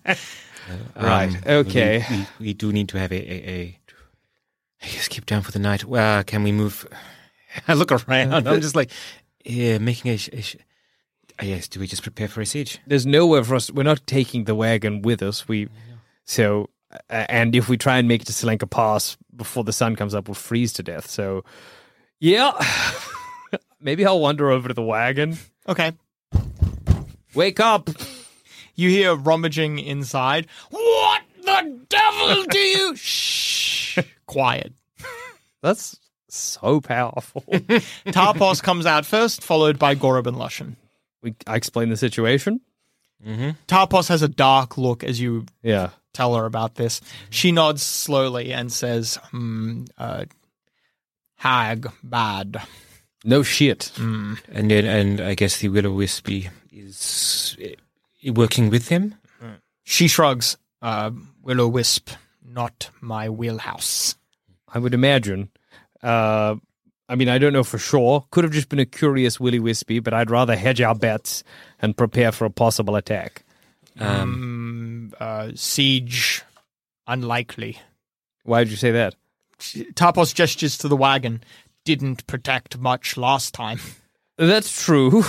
I: Right, okay.
G: We, we, we do need to have a, a, a I guess keep down for the night. Well, can we move? I look around. I'm just like, yeah, making a. sh- a sh- uh, yes, do we just prepare for a siege?
I: There's nowhere for us. We're not taking the wagon with us. We so uh, and if we try and make it to Selenka Pass before the sun comes up, we'll freeze to death. So yeah, maybe I'll wander over to the wagon.
H: Okay.
I: Wake up!
H: You hear rummaging inside. What the devil do you? Shh. quiet.
I: That's so powerful.
H: Tarpos comes out first, followed by Gorub and Lushan.
I: We, I explain the situation.
G: Mm-hmm.
H: Tarpos has a dark look as you
I: Yeah.
H: tell her about this. She nods slowly and says, mm, uh, hag, bad.
I: No shit.
H: Mm.
G: And then, and I guess the Will-O-Wispy is uh, working with him.
H: She shrugs. Uh, Will-O-Wisp, not my wheelhouse.
I: I would imagine. Uh, I mean, I don't know for sure. Could have just been a curious Willy Wispy, but I'd rather hedge our bets and prepare for a possible attack.
H: Um, uh, siege, unlikely.
I: Why did you say that?
H: Tarpos gestures to the wagon. Didn't protect much last time.
I: That's true.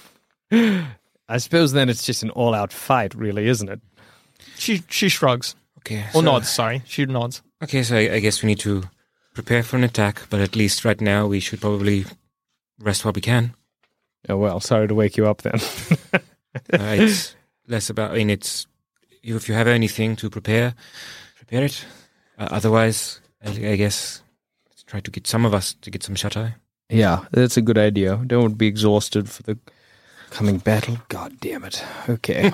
I: I suppose then it's just an all-out fight, really, isn't it?
H: She she shrugs.
G: Okay.
H: Or
G: so-
H: nods, sorry. She nods.
G: Okay, so I, I guess we need to prepare for an attack, but at least right now we should probably rest while we can.
I: Oh, well, sorry to wake you up then.
G: uh, it's less about, I mean, it's, you, if you have anything to prepare, prepare it. Uh, otherwise, I, I guess, let's try to get some of us to get some shut-eye.
I: Yeah, that's a good idea. Don't be exhausted for the coming battle. God damn it. Okay.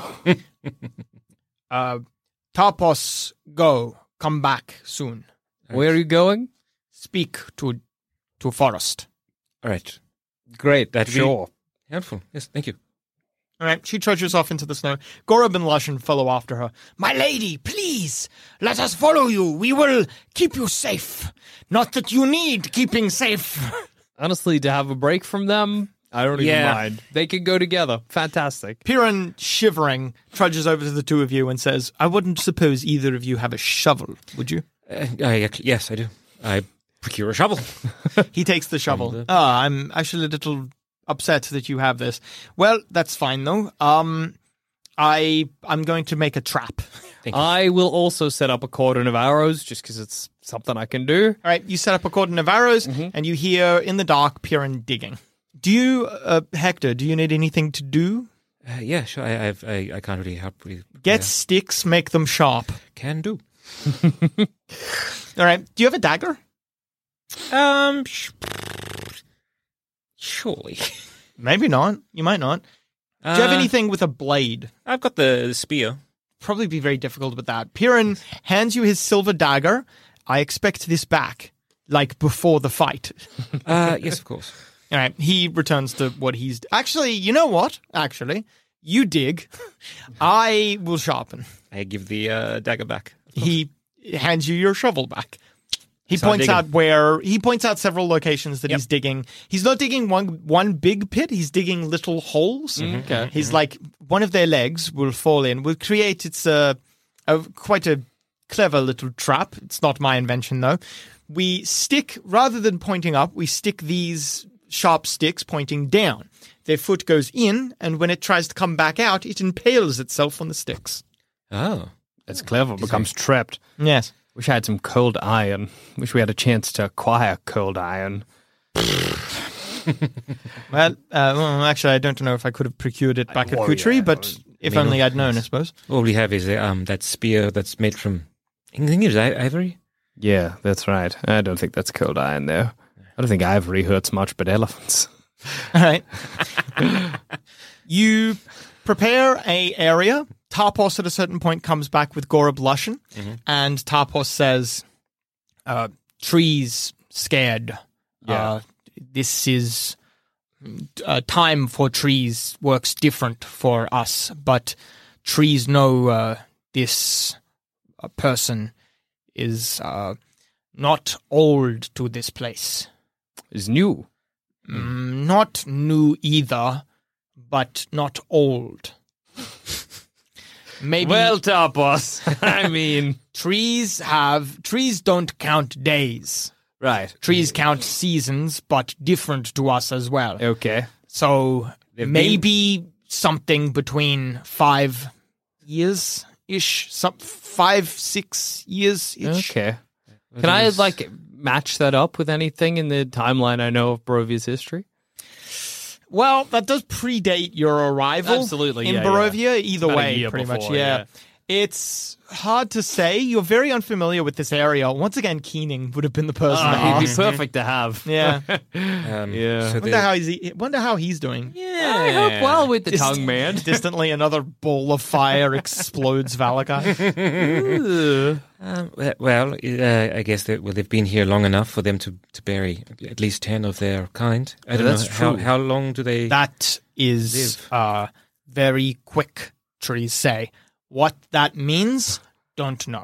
H: Uh, Tarpos, go. Come back soon.
I: Where are you going?
H: Speak to to Forest.
G: All right.
I: Great,
G: That'd
I: sure.
G: be helpful. Yes, thank you.
H: All right, she trudges off into the snow. Gorub and Lushan follow after her. My lady, please, let us follow you. We will keep you safe. Not that you need keeping safe.
I: Honestly, to have a break from them, I don't even
G: Yeah.
I: mind. They can go together. Fantastic.
H: Piran, shivering, trudges over to the two of you and says, I wouldn't suppose either of you have a shovel, would you?
G: Uh, I, yes, I do. I procure a shovel.
H: He takes the shovel.
G: And,
H: Ah, I'm actually a little upset that you have this. Well, that's fine, though. Um, I, I'm going to make a trap.
G: Thank you.
I: I will also set up a cordon of arrows just because it's something I can do.
H: All right, you set up a cordon of arrows, and you hear in the dark Piran digging. Do you, uh, Hector, do you need anything to do?
G: Uh, yeah, sure. I, I've, I, I can't really help. Really,
H: Get
G: yeah.
H: sticks, make them sharp.
G: Can do.
H: All right, do you have a dagger?
G: Um, sh- surely.
H: Maybe not. You might not. Do you have
G: Uh,
H: anything with a blade?
G: I've got the, the spear.
H: Probably be very difficult with that. Piran hands you his silver dagger. I expect this back, like before the fight.
G: Uh, yes, of course.
H: All right, he returns to what he's... Actually, you know what? Actually, you dig. I will sharpen.
G: I give the uh, dagger back.
H: He hands you your shovel back. He
G: Start
H: points
G: digging.
H: out where... He points out several locations that
G: Yep.
H: he's digging. He's not digging one one big pit. He's digging little holes.
I: Okay.
H: He's like, one of their legs will fall in. Will create... It's a, a quite a clever little trap. It's not my invention, though. We stick... Rather than pointing up, we stick these... sharp sticks pointing down. Their foot goes in, and when it tries to come back out, it impales itself on the sticks.
G: Oh.
I: That's clever. Becomes trapped.
H: Yes.
I: Wish I had some cold iron. Wish we had a chance to acquire cold iron.
H: Well, uh, well, actually, I don't know if I could have procured it back at
I: well,
H: Kutri,
I: yeah,
H: but if
G: I mean,
H: only I'd known, I suppose.
G: All we have is uh, um that spear that's made from, I think it is i- ivory.
I: Yeah, that's right. I don't think that's cold iron, though. I don't think ivory hurts much, but elephants.
H: All right. You prepare a area. Tarpos at a certain point comes back with Gorub Lushan, and Tarpos says, uh, trees scared.
I: Yeah.
H: Uh, this is uh, time for trees works different for us, but trees know uh, this uh, person is uh, not old to this place.
I: Is new.
H: Mm, not new either, but not old. Maybe
I: Well, Tarpos. I mean,
H: trees have trees don't count days.
I: right.
H: Trees count seasons, but different to us as well.
I: Okay.
H: So
G: They've
H: maybe something between five years ish, some five six years ish.
I: Okay. Can I, like, match that up with anything in the timeline I know of Barovia's history?
H: Well, that does predate your arrival.
I: Absolutely,
H: in
I: yeah,
H: Barovia. Either
I: About a
H: way,
I: year
H: pretty
I: before,
H: much. Yeah.
I: yeah.
H: It's hard to say. You're very unfamiliar with this area. Once again, Keening would have been the person to
I: Ah, he'd be
H: ask.
I: perfect to have.
H: Yeah.
G: Um,
I: Yeah.
G: So
H: Wonder
G: the-
H: how he's wonder how he's doing.
G: yeah.
I: I hope well with the
H: Dist-
I: tongue, man.
H: Distantly, another ball of fire explodes Valakai.
G: Um, we- well, uh, I guess that well, they've been here long enough for them to, to bury at least ten of their kind. I don't
I: that's
G: know how,
I: true.
G: how long do they?
H: That is
G: Live.
H: uh, very quick, trees say. What that means, don't know.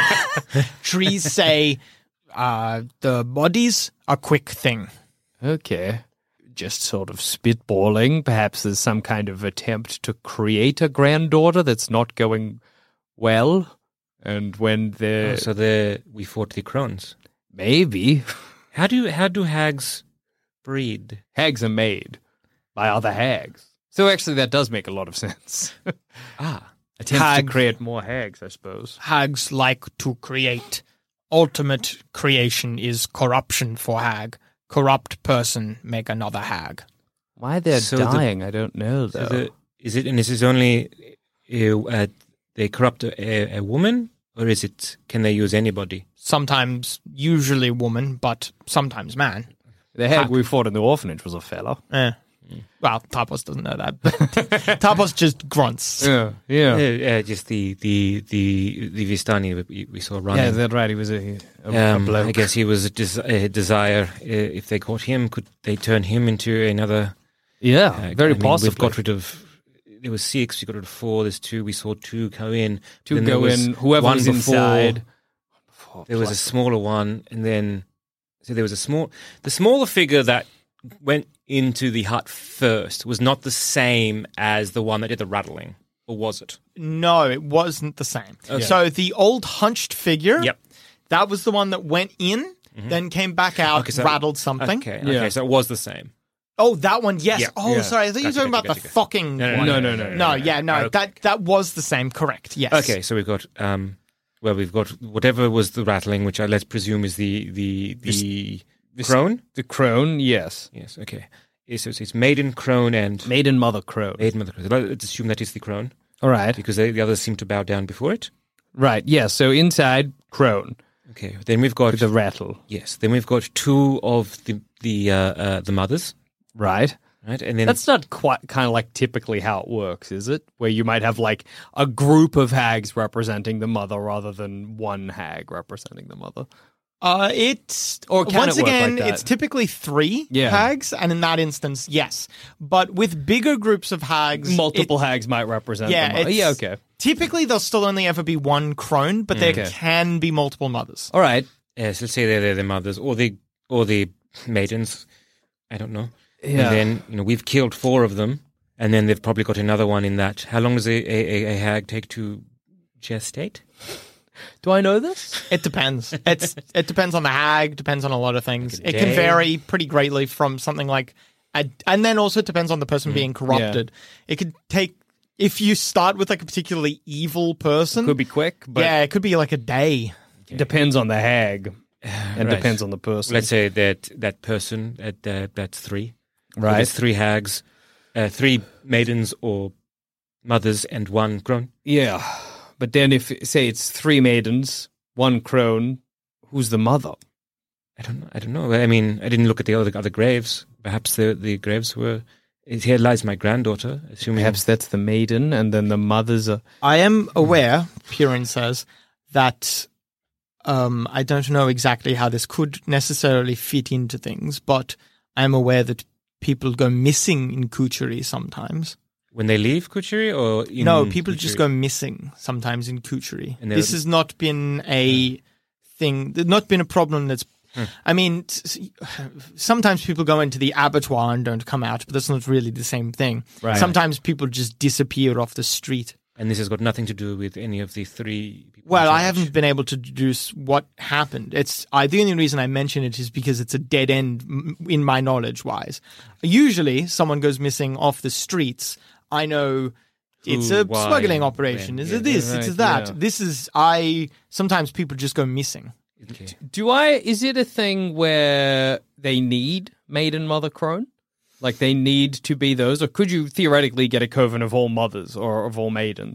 H: Trees say uh, the body's a quick thing.
I: Okay. Just sort of spitballing. Perhaps there's some kind of attempt to create a granddaughter that's not going well. And when
G: Oh,
I: the
G: so the we fought the crones.
I: maybe
G: How do how do hags breed?
I: hags are made by other hags. So actually, that does make a lot of sense.
G: Ah,
I: Attempts
H: Hag-
I: to create more hags, I suppose.
H: Hags like to create. Ultimate creation is corruption for hag. Corrupt person make another hag.
I: Why they're
G: So the-
I: dying, I don't know though.
G: so the, is it and this is only uh, uh, they corrupt a, a woman, or is it can they use anybody?
H: Sometimes, usually woman, but sometimes man.
I: the hag we fought in the orphanage was a fella.
H: Eh. Well, Tapos doesn't know that. But Tapos just grunts.
I: Yeah, yeah.
G: Uh, uh, just the the the the Vistani we, we saw running.
I: Yeah, that's right. He was a, a, a
G: Um,
I: bloke.
G: I guess he was a, des- a desire. Uh, if they caught him, could they turn him into another?
I: Yeah,
G: Uh,
I: very
G: I mean,
I: possibly.
G: We've got rid of. There was six. We got rid of four. There's two. We saw two go in.
I: Two
G: Then there
I: go
G: was
I: in. Whoever
G: one
I: was
G: before.
I: inside.
G: There was a smaller one, and then so there was a small. The smaller figure that went into the hut first was not the same as the one that did the rattling, or was it?
H: No, it wasn't the same. So the old hunched figure,
G: Yep.
H: that was the one that went in, then came back out,
G: Okay, so-
H: rattled something.
G: Okay.
I: Yeah.
G: Okay. So it was the same.
H: Oh, that one, yes.
G: Yeah.
H: Oh,
I: Yeah.
H: sorry. I thought you were
G: Gotcha,
H: talking
G: gotcha,
H: about the
G: gotcha,
H: fucking
G: No, no,
H: one.
I: no, no, no,
H: No, yeah, no.
G: Okay.
H: That that was the same. Correct. Yes.
G: Okay, so we've got um, well, we've got whatever was the rattling, which I let's presume is the the the crone.
I: The crone, yes.
G: Yes, okay. Yes, so it's, it's maiden crone and
I: Maiden mother crone.
G: maiden mother crone. Let's assume that is the crone
I: All right.
G: because they, the others seem to bow down before it.
I: Right, yeah. So inside, crone.
G: Okay, then we've got
I: With the rattle.
G: yes. Then we've got two of the the uh, uh, the mothers,
I: Right.
G: right? And then
I: That's not quite kind of like typically how it works, is it? Where you might have like a group of hags representing the mother rather than one hag representing the mother.
H: Uh, it's
I: Or can
H: once
I: it work like
H: again,
I: that?
H: it's typically three
I: Yeah.
H: hags, and in that instance, yes. But with bigger groups of hags,
I: Multiple
H: it-
I: hags might represent
H: yeah,
I: the mother.
H: it's-
I: Yeah, okay.
H: Typically, there'll still only ever be one crone, but there
I: Okay.
H: can be multiple mothers.
I: All right.
G: yes, let's say they're, they're the mothers or the or the maidens. I don't know.
I: Yeah.
G: And then you know we've killed four of them, and then they've probably got another one in that. How long does a, a, a hag take to gestate?
I: Do I know this?
H: It depends. It's it depends on the hag. Depends on a lot of things.
G: Like a
H: It can
G: day?
H: vary pretty greatly from something like, a, and then also it depends on the person being corrupted. It could take if you start with like a particularly evil person.
I: Could be quick, but
H: yeah, it could be like a day.
I: it depends on the hag. And
G: Right.
I: depends on the person.
G: Let's say that that person at uh, that's three. So
I: Right.
G: there's three hags, uh, three maidens or mothers, and one crone.
I: Yeah. But then if, say, it's three maidens, one crone, who's the mother?
G: I don't know. I don't know. I mean, I didn't look at the other other graves. Perhaps the the graves were. Here lies my granddaughter. Assuming
I: Perhaps that's the maiden, and then the mothers are...
H: I am aware, Purin says, that um, I don't know exactly how this could necessarily fit into things, but I'm aware that people go missing in Kuchari sometimes.
G: when they leave Kuchari, or in
H: No, people
G: Kuchari?
H: just go missing sometimes in Kuchari.
G: And they're-
H: This has not been a thing, there's not been a problem that's I mean, t- sometimes people go into the abattoir and don't come out, but that's not really the same thing.
I: Right.
H: Sometimes people just disappear off the street.
G: And this has got nothing to do with any of the three people.
H: Well,
G: in
H: I
G: charge.
H: haven't been able to deduce what happened. It's I, the only reason I mention it is because it's a dead end m- in my knowledge wise. Usually, someone goes missing off the streets. I know it's
G: Who,
H: a
G: why,
H: smuggling
G: and
H: operation.
G: when.
H: Is
G: Yeah,
H: it this?
I: right,
H: it's that.
I: yeah.
H: This is I. Sometimes people just go missing.
G: Okay.
I: Do I? Is it a thing where they need maiden mother crone? Like they need to be those, or could you theoretically get a coven of all mothers or of all maidens?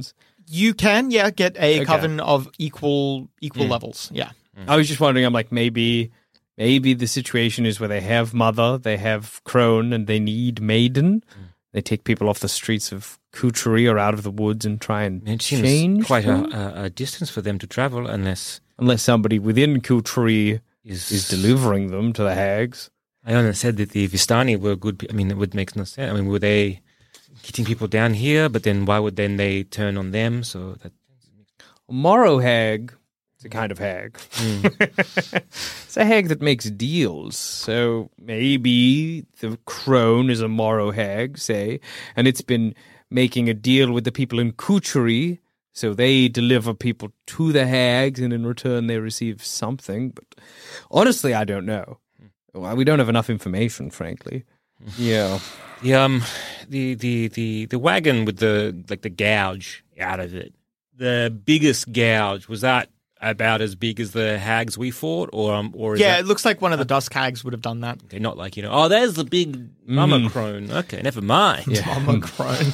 H: You can, yeah, get a
I: Okay.
H: coven of equal equal levels. Yeah.
I: I was just wondering, I'm like, maybe maybe the situation is where they have mother, they have crone, and they need maiden. They take people off the streets of Couturi or out of the woods and try and
G: It seems
I: change
G: quite a,
I: them?
G: a, a distance for them to travel unless
I: Unless somebody within Couturi
G: is,
I: is delivering them to the hags.
G: Iona said that the Vistani were good. pe- I mean, it would make no sense. I mean, were they getting people down here? But then why would then they turn on them? So that
I: Morrow hag, it's a kind of hag. It's a hag that makes deals. So maybe the crone is a Morrow hag, say, and it's been making a deal with the people in Couturi, so they deliver people to the hags, and in return they receive something. But honestly, I don't know. Well, we don't have enough information, frankly. Yeah.
G: the um the the the the wagon with the like the gouge out of it. The biggest gouge, was that about as big as the hags we fought, or um, or is
H: Yeah,
G: that,
H: it looks like one of the Dusk Hags would have done that.
G: okay, not like, you know, oh, there's the big mama crone. Okay, never mind.
H: Mama crone.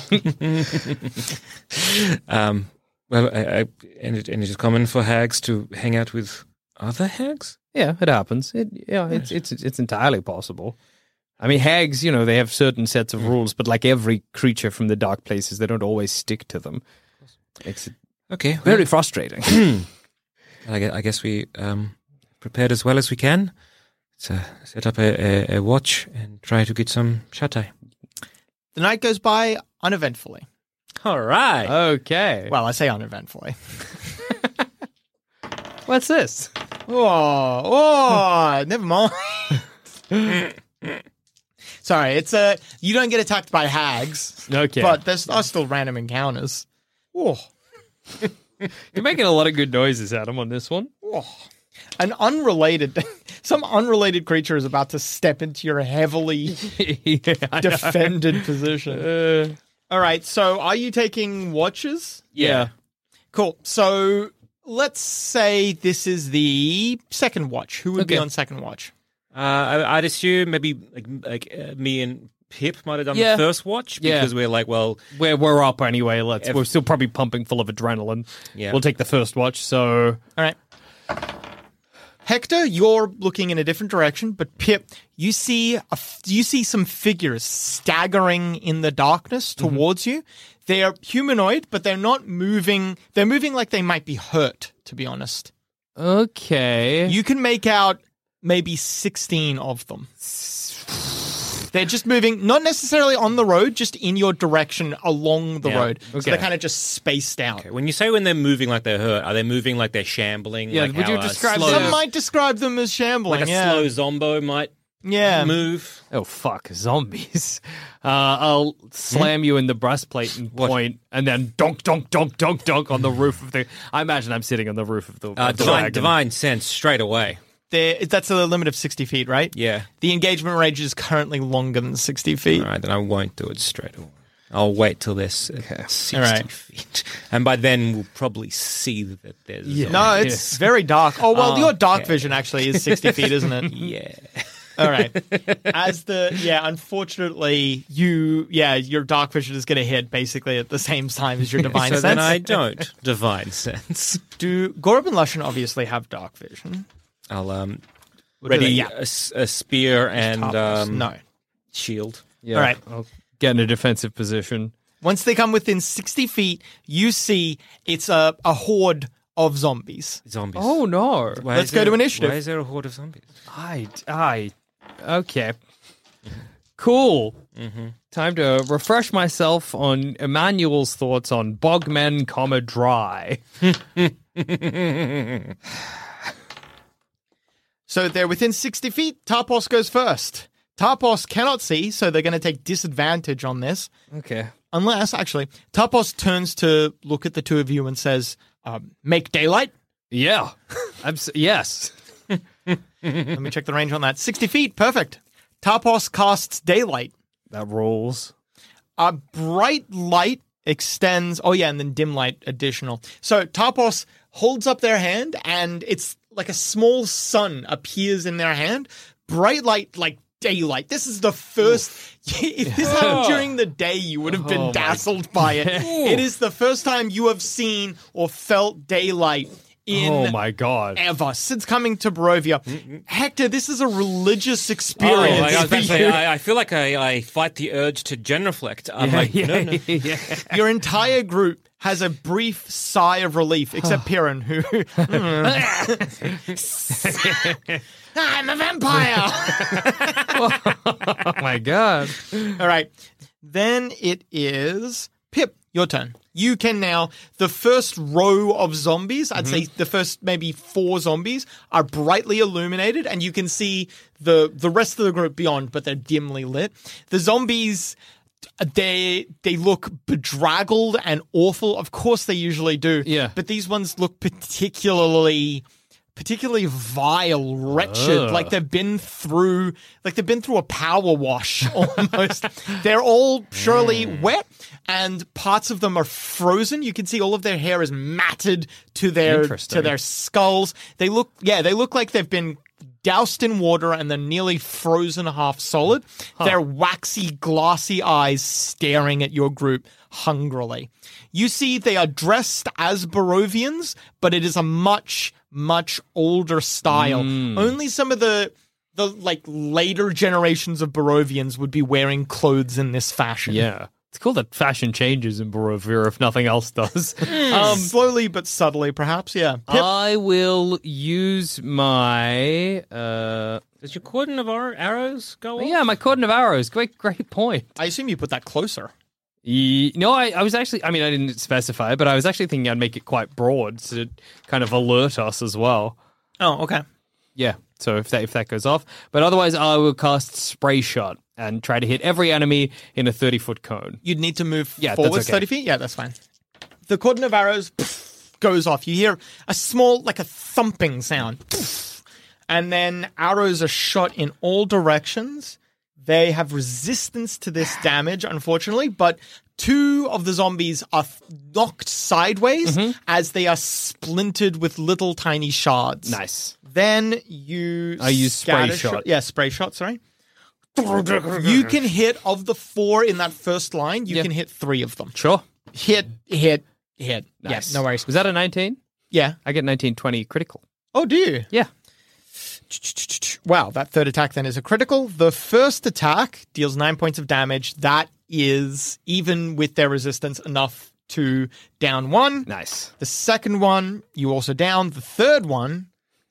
G: Um, well, I, I, and it and it is common for hags to hang out with other hags.
I: Yeah, it happens. It, yeah, it's it's it's entirely possible. I mean, hags, you know, they have certain sets of rules, but like every creature from the dark places, they don't always stick to them. Makes it
G: Okay,
I: very frustrating.
G: I guess, I guess we um, prepared as well as we can. Let's uh, set up a, a, a watch and try to get some shatai.
H: The night goes by uneventfully.
G: All right.
I: Okay.
H: Well, I say uneventfully.
I: What's this?
H: Oh, oh, never mind. Sorry, it's uh, you don't get attacked by hags.
I: Okay.
H: But there's are still random encounters. Oh,
I: You're making a lot of good noises, Adam, on this one.
H: oh. An unrelated, some unrelated creature is about to step into your heavily
I: Yeah, I know.
H: defended position.
I: Uh,
H: All right, so are you taking watches?
I: yeah.
H: Cool. So let's say this is the second watch. Who would be
I: Okay.
H: on second watch?
G: Uh, I, I'd assume maybe like, like uh, me and Pip might have done
I: Yeah.
G: the first watch
I: Yeah.
G: because we're like, well,
I: We're, we're up anyway. Let's.
G: If-
I: we're still probably pumping full of adrenaline.
G: Yeah.
I: We'll take the first watch. So
H: All right. Hector, you're looking in a different direction, but Pip, you see a f- you see some figures staggering in the darkness towards you. They are humanoid, but they're not moving. They're moving like they might be hurt, to be honest.
I: okay.
H: You can make out maybe sixteen of them. They're just moving, not necessarily on the road, just in your direction along the
G: Yeah.
H: road. So
I: Okay.
H: they're kind of just spaced out.
G: okay, when you say when they're moving like they're hurt, are they moving like they're shambling?
I: Yeah,
G: like
I: would
G: how
I: you
G: a
I: describe
G: slow,
I: them
H: Some might describe them as shambling.
G: like a
H: yeah.
G: slow zombo might
H: yeah.
G: move?
I: Oh fuck, zombies! Uh, I'll slam you in the breastplate and point, and then donk, donk, donk, donk, donk on the roof of the. I imagine I'm sitting on the roof of the,
G: Uh,
I: of the
G: divine,
I: wagon.
G: divine sense straight away.
H: There, that's a limit of sixty feet, right?
G: Yeah.
H: The engagement range is currently longer than sixty feet.
G: All right, then I won't do it straight away. I'll wait till there's uh, sixty
H: All right.
G: feet, and by then we'll probably see that there's
I: Yeah.
H: No, it's
I: Yes.
H: very dark. Oh, well,
G: Oh,
H: your dark
G: okay.
H: vision actually is sixty feet, isn't it?
G: yeah.
H: All right. As the, yeah, unfortunately, you, yeah, your dark vision is going to hit basically at the same time as your divine
G: so
H: sense.
G: then I don't divine sense.
H: Do Gorb and Lushan obviously have dark vision?
G: I'll um
H: What do they-
G: ready
H: yeah.
G: a, s- a spear and
H: Tarpos.
G: um
H: no.
G: shield.
I: Yeah,
H: All right.
I: I'll get in a defensive position.
H: Once they come within sixty feet, you see it's a, a horde of zombies.
G: Zombies.
I: Oh no!
G: Why
H: Let's
G: is
H: go
G: there-
H: to initiative.
G: Why is there a horde of zombies?
I: I, I, okay, cool. Time to refresh myself on Emmanuel's thoughts on bogmen, comma dry.
H: So they're within sixty feet. Tarpos goes first. Tarpos cannot see, so they're going to take disadvantage on this.
I: Okay.
H: Unless, actually, Tarpos turns to look at the two of you and says, um, make daylight.
I: Yeah. Abs- yes.
H: Let me check the range on that. sixty feet, perfect. Tarpos casts daylight.
I: That rolls.
H: A bright light extends. Oh, yeah, and then dim light additional. So Tarpos holds up their hand, and it's like a small sun appears in their hand. Bright light, like, daylight. This is the first. If this happened during the day, you would have been
I: Oh, my-
H: dazzled by it. It is the first time you have seen or felt daylight in
I: Oh my god.
H: ever since coming to Barovia. Hector, this is a religious
G: Oh,
H: experience.
G: like I, was
H: for
G: about to say,
H: you.
G: I, I feel like I, I fight the urge to genuflect. I'm
I: Yeah,
G: like,
I: yeah,
G: no, no.
I: yeah.
H: Your entire group has a brief sigh of relief, except Piran, who. I'm a vampire!
I: Oh my god.
H: All right. Then it is Pip, your turn. You can now, the first row of zombies, I'd say the first maybe four zombies are brightly illuminated, and you can see the the rest of the group beyond, but they're dimly lit. The zombies, they they look bedraggled and awful. Of course they usually do.
I: Yeah.
H: But these ones look particularly particularly vile, wretched,
I: Ugh.
H: like they've been through like they've been through a power wash almost. They're all surely wet, and parts of them are frozen. You can see all of their hair is matted to their
I: Interesting.
H: to their skulls. They look yeah, they look like they've been doused in water and they're nearly frozen half solid. Their waxy, glassy eyes staring at your group hungrily. You see they are dressed as Barovians, but it is a much, much older style. Only some of the the like later generations of Barovians would be wearing clothes in this fashion.
I: Yeah. It's cool that fashion changes in Barovia if nothing else does.
H: Um, slowly but subtly, perhaps, yeah. Pip,
I: I will use my uh
G: Does your cordon of ar- arrows go off?
I: yeah, my cordon of arrows. Great great point.
H: I assume you put that closer.
I: Ye- No, I, I was actually, I mean, I didn't specify, but I was actually thinking I'd make it quite broad to kind of alert us as well.
H: Oh, okay.
I: Yeah, so if that if that goes off. But otherwise, I will cast Spray Shot and try to hit every enemy in a thirty-foot cone.
H: You'd need to move
I: Yeah, that's
H: forwards
I: okay.
H: thirty feet? Yeah, that's fine. The cordon of arrows pff, goes off. You hear a small, like a thumping sound. Pff, and then arrows are shot in all directions. They have resistance to this damage, unfortunately, but two of the zombies are th- knocked sideways as they are splintered with little tiny shards.
I: Nice.
H: Then you
I: I use spray
H: scatter
I: shot.
H: Yeah, spray shot, sorry. You can hit, of the four in that first line, you
I: Yeah.
H: can hit three of them.
I: Sure.
H: Hit, hit, hit.
I: Nice.
H: Yeah, no worries.
I: Was that a nineteen?
H: Yeah.
I: I get nineteen, twenty critical.
H: Oh, do you?
I: Yeah.
H: Wow, that third attack then is a critical. The first attack deals nine points of damage. That is, even with their resistance, enough to down one.
I: Nice.
H: The second one, you also down. The third one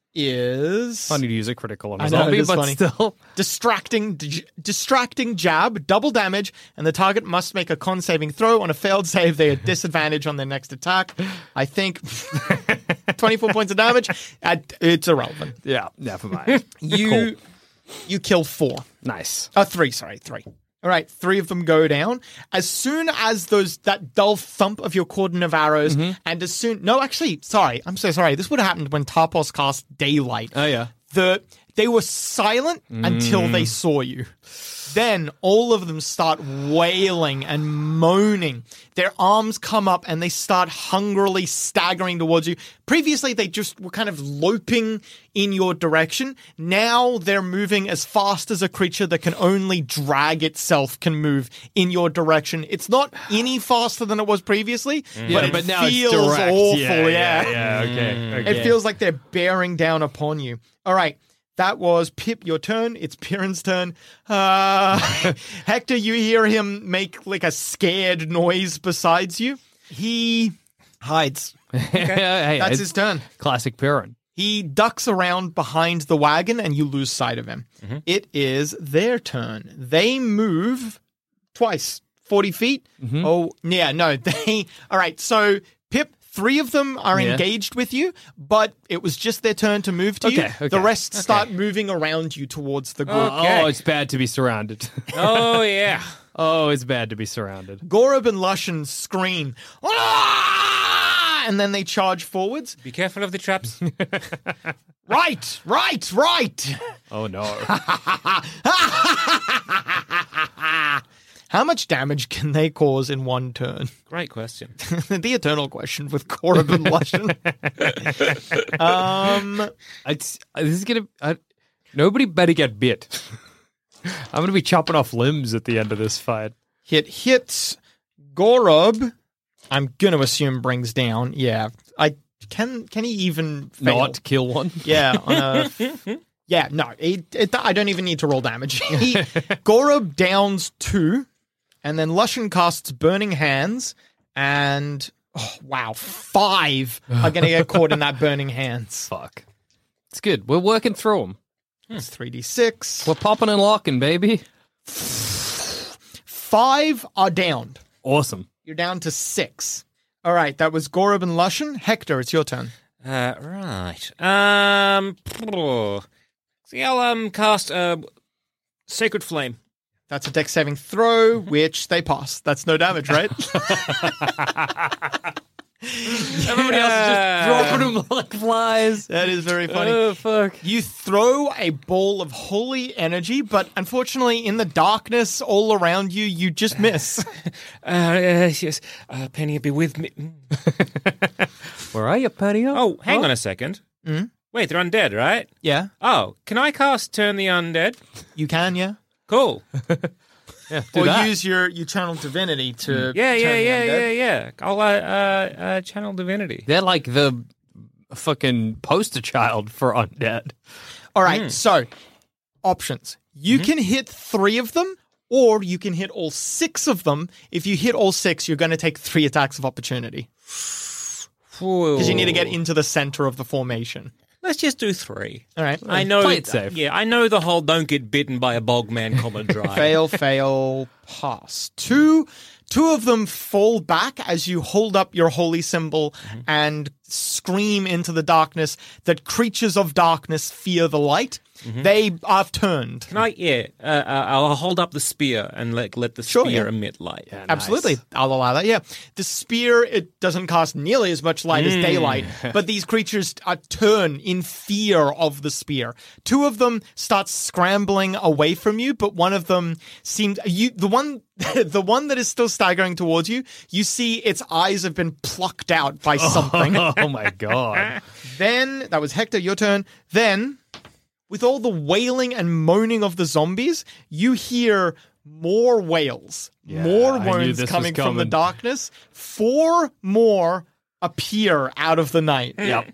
H: is
I: Funny to use a critical on a
H: I know,
I: zombie,
H: it is
I: but
H: funny.
I: still.
H: distracting d- distracting jab, double damage, and the target must make a con saving throw. On a failed save, they are disadvantage on their next attack. I think twenty-four points of damage. Uh, It's irrelevant.
I: Yeah, never mind.
H: You
I: Cool.
H: you kill four.
I: Nice.
H: Uh, three, sorry, three. All right, three of them go down. As soon as those that dull thump of your cordon of arrows,
I: Mm-hmm.
H: and as soon no, actually, sorry, I'm so sorry. This would have happened when Tarpos cast Daylight.
I: Oh, yeah.
H: The they were silent until they saw you. Then all of them start wailing and moaning. Their arms come up and they start hungrily staggering towards you. Previously, they just were kind of loping in your direction. Now they're moving as fast as a creature that can only drag itself can move in your direction. It's not any faster than it was previously,
I: Yeah,
H: but it
I: but now
H: feels
I: it's direct.
H: awful.
I: Yeah,
H: Yeah,
I: yeah, yeah, okay, okay.
H: It feels like they're bearing down upon you. All right. That was Pip, your turn. It's Piran's turn. Uh, Hector, you hear him make like a scared noise besides you. He hides.
I: Hey,
H: That's
I: it's
H: his turn.
I: Classic Piran.
H: He ducks around behind the wagon and you lose sight of him. It is their turn. They move twice, forty feet. Oh, yeah, no. They. All right, so Pip, three of them are
I: Yeah.
H: engaged with you, but it was just their turn to move to you.
I: Okay, okay.
H: The rest start moving around you towards the group.
G: Okay.
I: Oh, it's bad to be surrounded.
G: Oh, yeah.
I: Oh, it's bad to be surrounded.
H: Gorub and Lushan scream, "Ah!" and then they charge forwards.
G: Be careful of the traps.
H: Right, right, right.
I: Oh, no.
H: How much damage can they cause in one turn?
G: Great question.
H: The eternal question with Gorub and Lushan. um,
I: It's, this is going to... Nobody better get bit. I'm going to be chopping off limbs at the end of this fight.
H: Hit hits. Gorob, I'm going to assume brings down. Yeah. I Can Can he even fail?
I: Not kill one?
H: Yeah. On a, yeah, no. It, it, I don't even need to roll damage. He, Gorob downs two, and then Lushan casts Burning Hands, and... Oh, wow, five are going to get caught in that Burning Hands.
I: Fuck. It's good. We're working through them.
H: It's three d six.
I: We're popping and locking, baby.
H: Five are downed.
I: Awesome.
H: You're down to six. All right, that was Gorob and Lushan. Hector, it's your turn.
G: Uh, right. Um, see, I'll um, cast uh, Sacred Flame.
H: That's a dex saving throw, which they pass. That's no damage, right?
I: Everybody else is just dropping them like flies.
H: That is very funny.
I: Oh, fuck.
H: You throw a ball of holy energy, but unfortunately, in the darkness all around you, you just miss.
G: Uh, yes, yes. Uh, Penny, be with me.
I: Where are you, Penny?
G: Oh, hang on a second.
H: Mm?
G: Wait, they're undead, right?
H: Yeah.
G: Oh, can I cast Turn the Undead?
H: You can, yeah.
G: Cool.
I: Yeah, do
H: or
I: that.
H: use your, your channel divinity to
G: Yeah,
H: turn
G: yeah,
H: the
G: yeah,
H: undead.
G: yeah, yeah. I'll uh, uh, uh, channel divinity.
I: They're like the fucking poster child for undead.
H: All right, so options. You can hit three of them, or you can hit all six of them. If you hit all six, you're going to take three attacks of opportunity. Because you need to get into the center of the formation.
G: Let's just do three.
H: All right.
G: I know.
I: Play it safe.
G: Yeah, I know the whole don't get bitten by a bogman common drive.
H: Fail, fail, pass. Two two of them fall back as you hold up your holy symbol and scream into the darkness that creatures of darkness fear the light. Mm-hmm. They are turned.
G: Can I? Yeah, uh, uh, I'll hold up the spear and let let the
H: Sure,
G: spear
H: yeah.
G: emit light.
I: Yeah,
H: Absolutely.
I: nice.
H: I'll allow that, yeah. The spear, it doesn't cast nearly as much light as daylight, but these creatures uh, turn in fear of the spear. Two of them start scrambling away from you, but one of them seems... you. The one the one that is still staggering towards you, you see its eyes have been plucked out by something.
I: Oh my god.
H: Then, that was Hector, your turn. Then... with all the wailing and moaning of the zombies, you hear more wails,
I: Yeah,
H: more
I: I knew
H: moans
I: this was
H: coming from the
I: coming.
H: darkness. Four more appear out of the night.
I: Yep.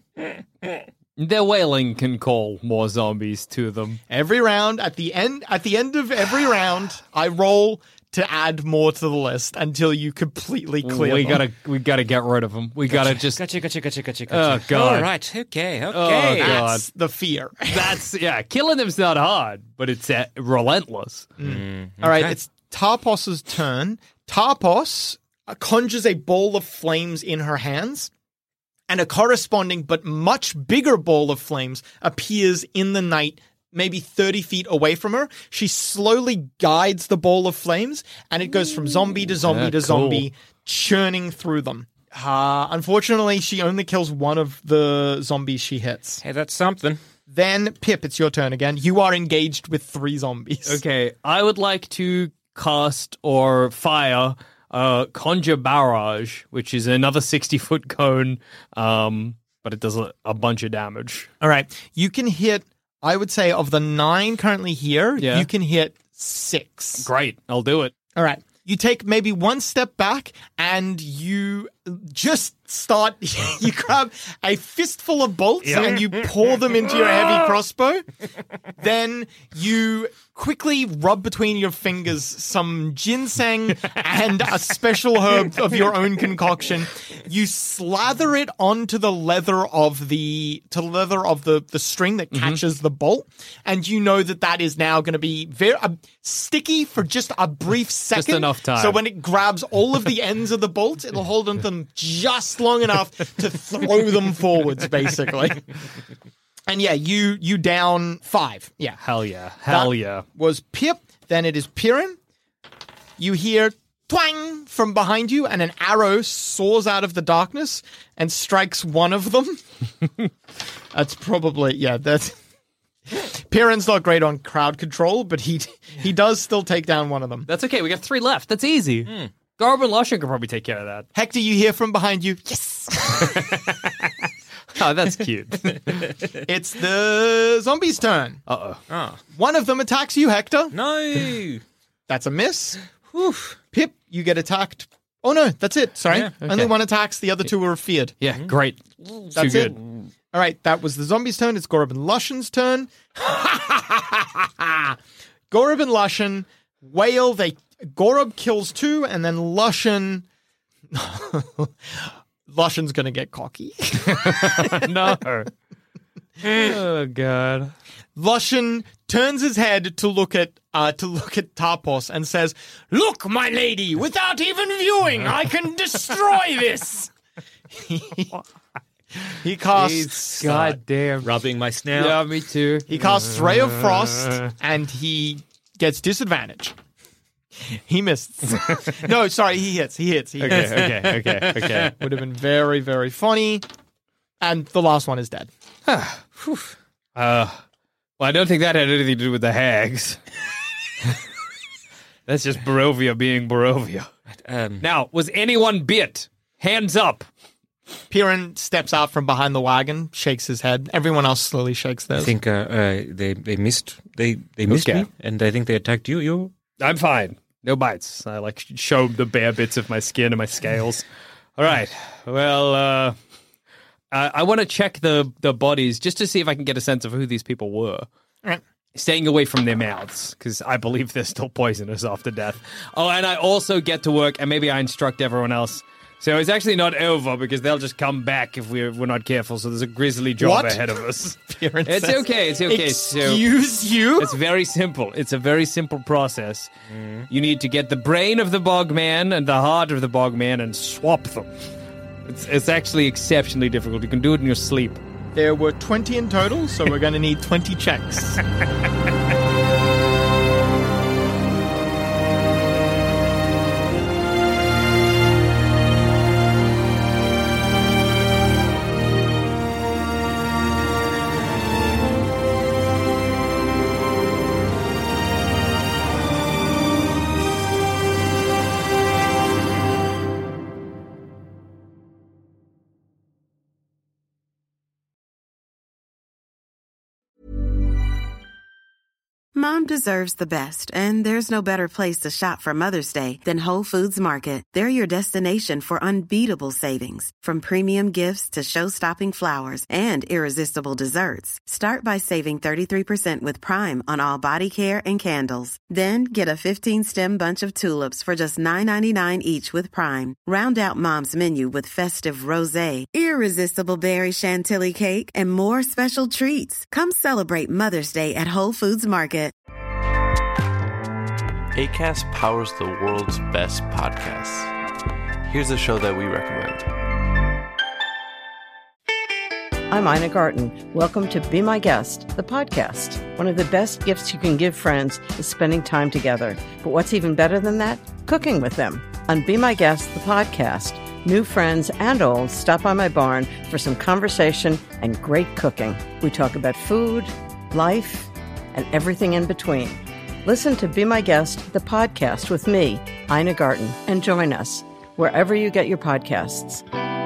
I: Their wailing can call more zombies to them.
H: Every round, at the end, at the end of every round, I roll to add more to the list until you completely clear
I: we
H: them.
I: gotta, we gotta get rid of them. We gotta just.
G: Gotcha, gotcha, gotcha, gotcha, gotcha.
I: Oh, God.
G: All right, okay, okay.
I: Oh, God.
H: That's the fear.
I: That's yeah. Killing them's not hard, but it's uh, relentless.
H: All right, it's Tarpos's turn. Tarpos uh, conjures a ball of flames in her hands, and a corresponding but much bigger ball of flames appears in the night, maybe thirty feet away from her. She slowly guides the ball of flames, and it goes from zombie to zombie
I: Yeah,
H: to
I: cool.
H: zombie, churning through them. Uh, unfortunately, she only kills one of the zombies she hits.
G: Hey, that's something.
H: Then, Pip, it's your turn again. You are engaged with three zombies.
I: Okay, I would like to cast or fire uh, Conjure Barrage, which is another sixty-foot cone, um, but it does a, a bunch of damage.
H: All right. You can hit, I would say, of the nine currently here,
I: Yeah.
H: you can hit six.
I: Great, I'll do it.
H: All right. You take maybe one step back and you just start, you grab a fistful of bolts
I: Yeah.
H: and you pour them into your heavy crossbow. Then you quickly rub between your fingers some ginseng and a special herb of your own concoction. You slather it onto the leather of the to the leather of the, the string that catches the bolt, and you know that that is now going to be very uh, sticky for just a brief second.
I: enough time.
H: So when it grabs all of the ends of the bolt, it'll hold onto them just long enough to throw them forwards, basically. And yeah, you you down five. Yeah.
I: Hell yeah, hell
H: That
I: yeah.
H: Was Pip, then it is Piran. You hear twang from behind you, and an arrow soars out of the darkness and strikes one of them. That's probably, yeah, that's... Piran's not great on crowd control, but he he does still take down one of them.
I: That's okay, we got three left. That's easy. Mm. Garb and Lushan can probably take care of that.
H: Hector, you hear from behind you, yes!
I: Oh, that's cute.
H: It's the zombies' turn.
I: Uh-oh.
G: Oh.
H: One of them attacks you, Hector.
G: No.
H: That's a miss.
G: Whew.
H: Pip, you get attacked. Oh, no, that's it. Sorry.
G: Yeah,
I: okay.
H: Only one attacks. The other two were feared.
I: Yeah, great.
H: That's
I: Too
H: it.
I: good.
H: All right, that was the zombies' turn. It's Gorub and Lushan's turn. Gorub and Lushan wail. They Gorub kills two, and then Lushan... Lushan's going to get cocky.
I: No. Oh, God.
H: Lushan turns his head to look at uh, to look at Tarpos and says, "Look, my lady, without even viewing, I can destroy this." he, he casts
I: God damn.
G: Rubbing my snout.
I: Yeah, me too.
H: he casts Ray of Frost, and he gets disadvantage. He missed. No, sorry, he hits. He hits. He hits.
I: Okay, okay, okay, okay.
H: Would have been very, very funny. And the last one is dead.
I: Uh, well, I don't think that had anything to do with the hags. That's just Barovia being Barovia.
G: Um,
I: Now, was anyone bit? Hands up.
H: Piran steps out from behind the wagon, shakes his head. Everyone else slowly shakes
G: I
H: theirs.
G: think uh, uh, they they missed they they missed
I: Okay.
G: me, and I think they attacked you. You
I: I'm fine. No bites. I like show the bare bits of my skin and my scales. All right. Well, uh, I, I want to check the, the bodies just to see if I can get a sense of who these people were.
H: All right.
I: Staying away from their mouths, because I believe they're still poisonous after death. Oh, and I also get to work, and maybe I instruct everyone else. So it's actually not over, because they'll just come back if we're, we're not careful. So there's a grisly job
H: What?
I: ahead of us.
H: Piran
I: It's
H: says,
I: okay. It's okay.
H: Excuse
I: so,
H: you?
I: It's very simple. It's a very simple process. You need to get the brain of the Bogman and the heart of the Bogman and swap them. It's, it's actually exceptionally difficult. You can do it in your sleep.
H: There were twenty in total, so we're going to need twenty checks.
L: Mom deserves the best, and there's no better place to shop for Mother's Day than Whole Foods Market. They're your destination for unbeatable savings, from premium gifts to show-stopping flowers and irresistible desserts. Start by saving thirty-three percent with Prime on all body care and candles. Then get a fifteen-stem bunch of tulips for just nine ninety-nine each with Prime. Round out Mom's menu with festive rosé, irresistible berry chantilly cake, and more special treats. Come celebrate Mother's Day at Whole Foods Market.
M: Acast powers the world's best podcasts. Here's a show that we recommend.
N: I'm Ina Garten. Welcome to Be My Guest, the podcast. One of the best gifts you can give friends is spending time together. But what's even better than that? Cooking with them. On Be My Guest, the podcast, new friends and old stop by my barn for some conversation and great cooking. We talk about food, life, and everything in between. Listen to Be My Guest, the podcast with me, Ina Garten, and join us wherever you get your podcasts.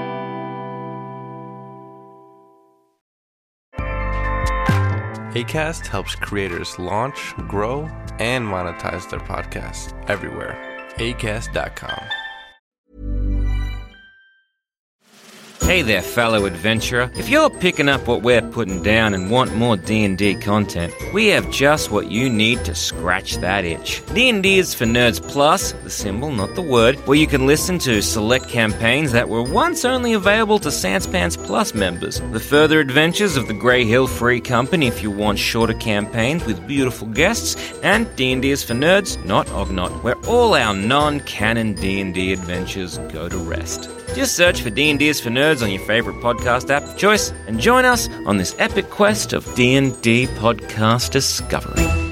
M: Acast helps creators launch, grow, and monetize their podcasts everywhere. Acast dot com.
O: Hey there, fellow adventurer. If you're picking up what we're putting down and want more D and D content, we have just what you need to scratch that itch. D and D is for Nerds Plus, the symbol, not the word, where you can listen to select campaigns that were once only available to Sanspants Plus members. The further adventures of the Grey Hill Free Company if you want shorter campaigns with beautiful guests, and D and D is for Nerds, not Ognot, where all our non-canon D and D adventures go to rest. Just search for D and D is for Nerds on your favorite podcast app of choice and join us on this epic quest of D and D podcast discovery.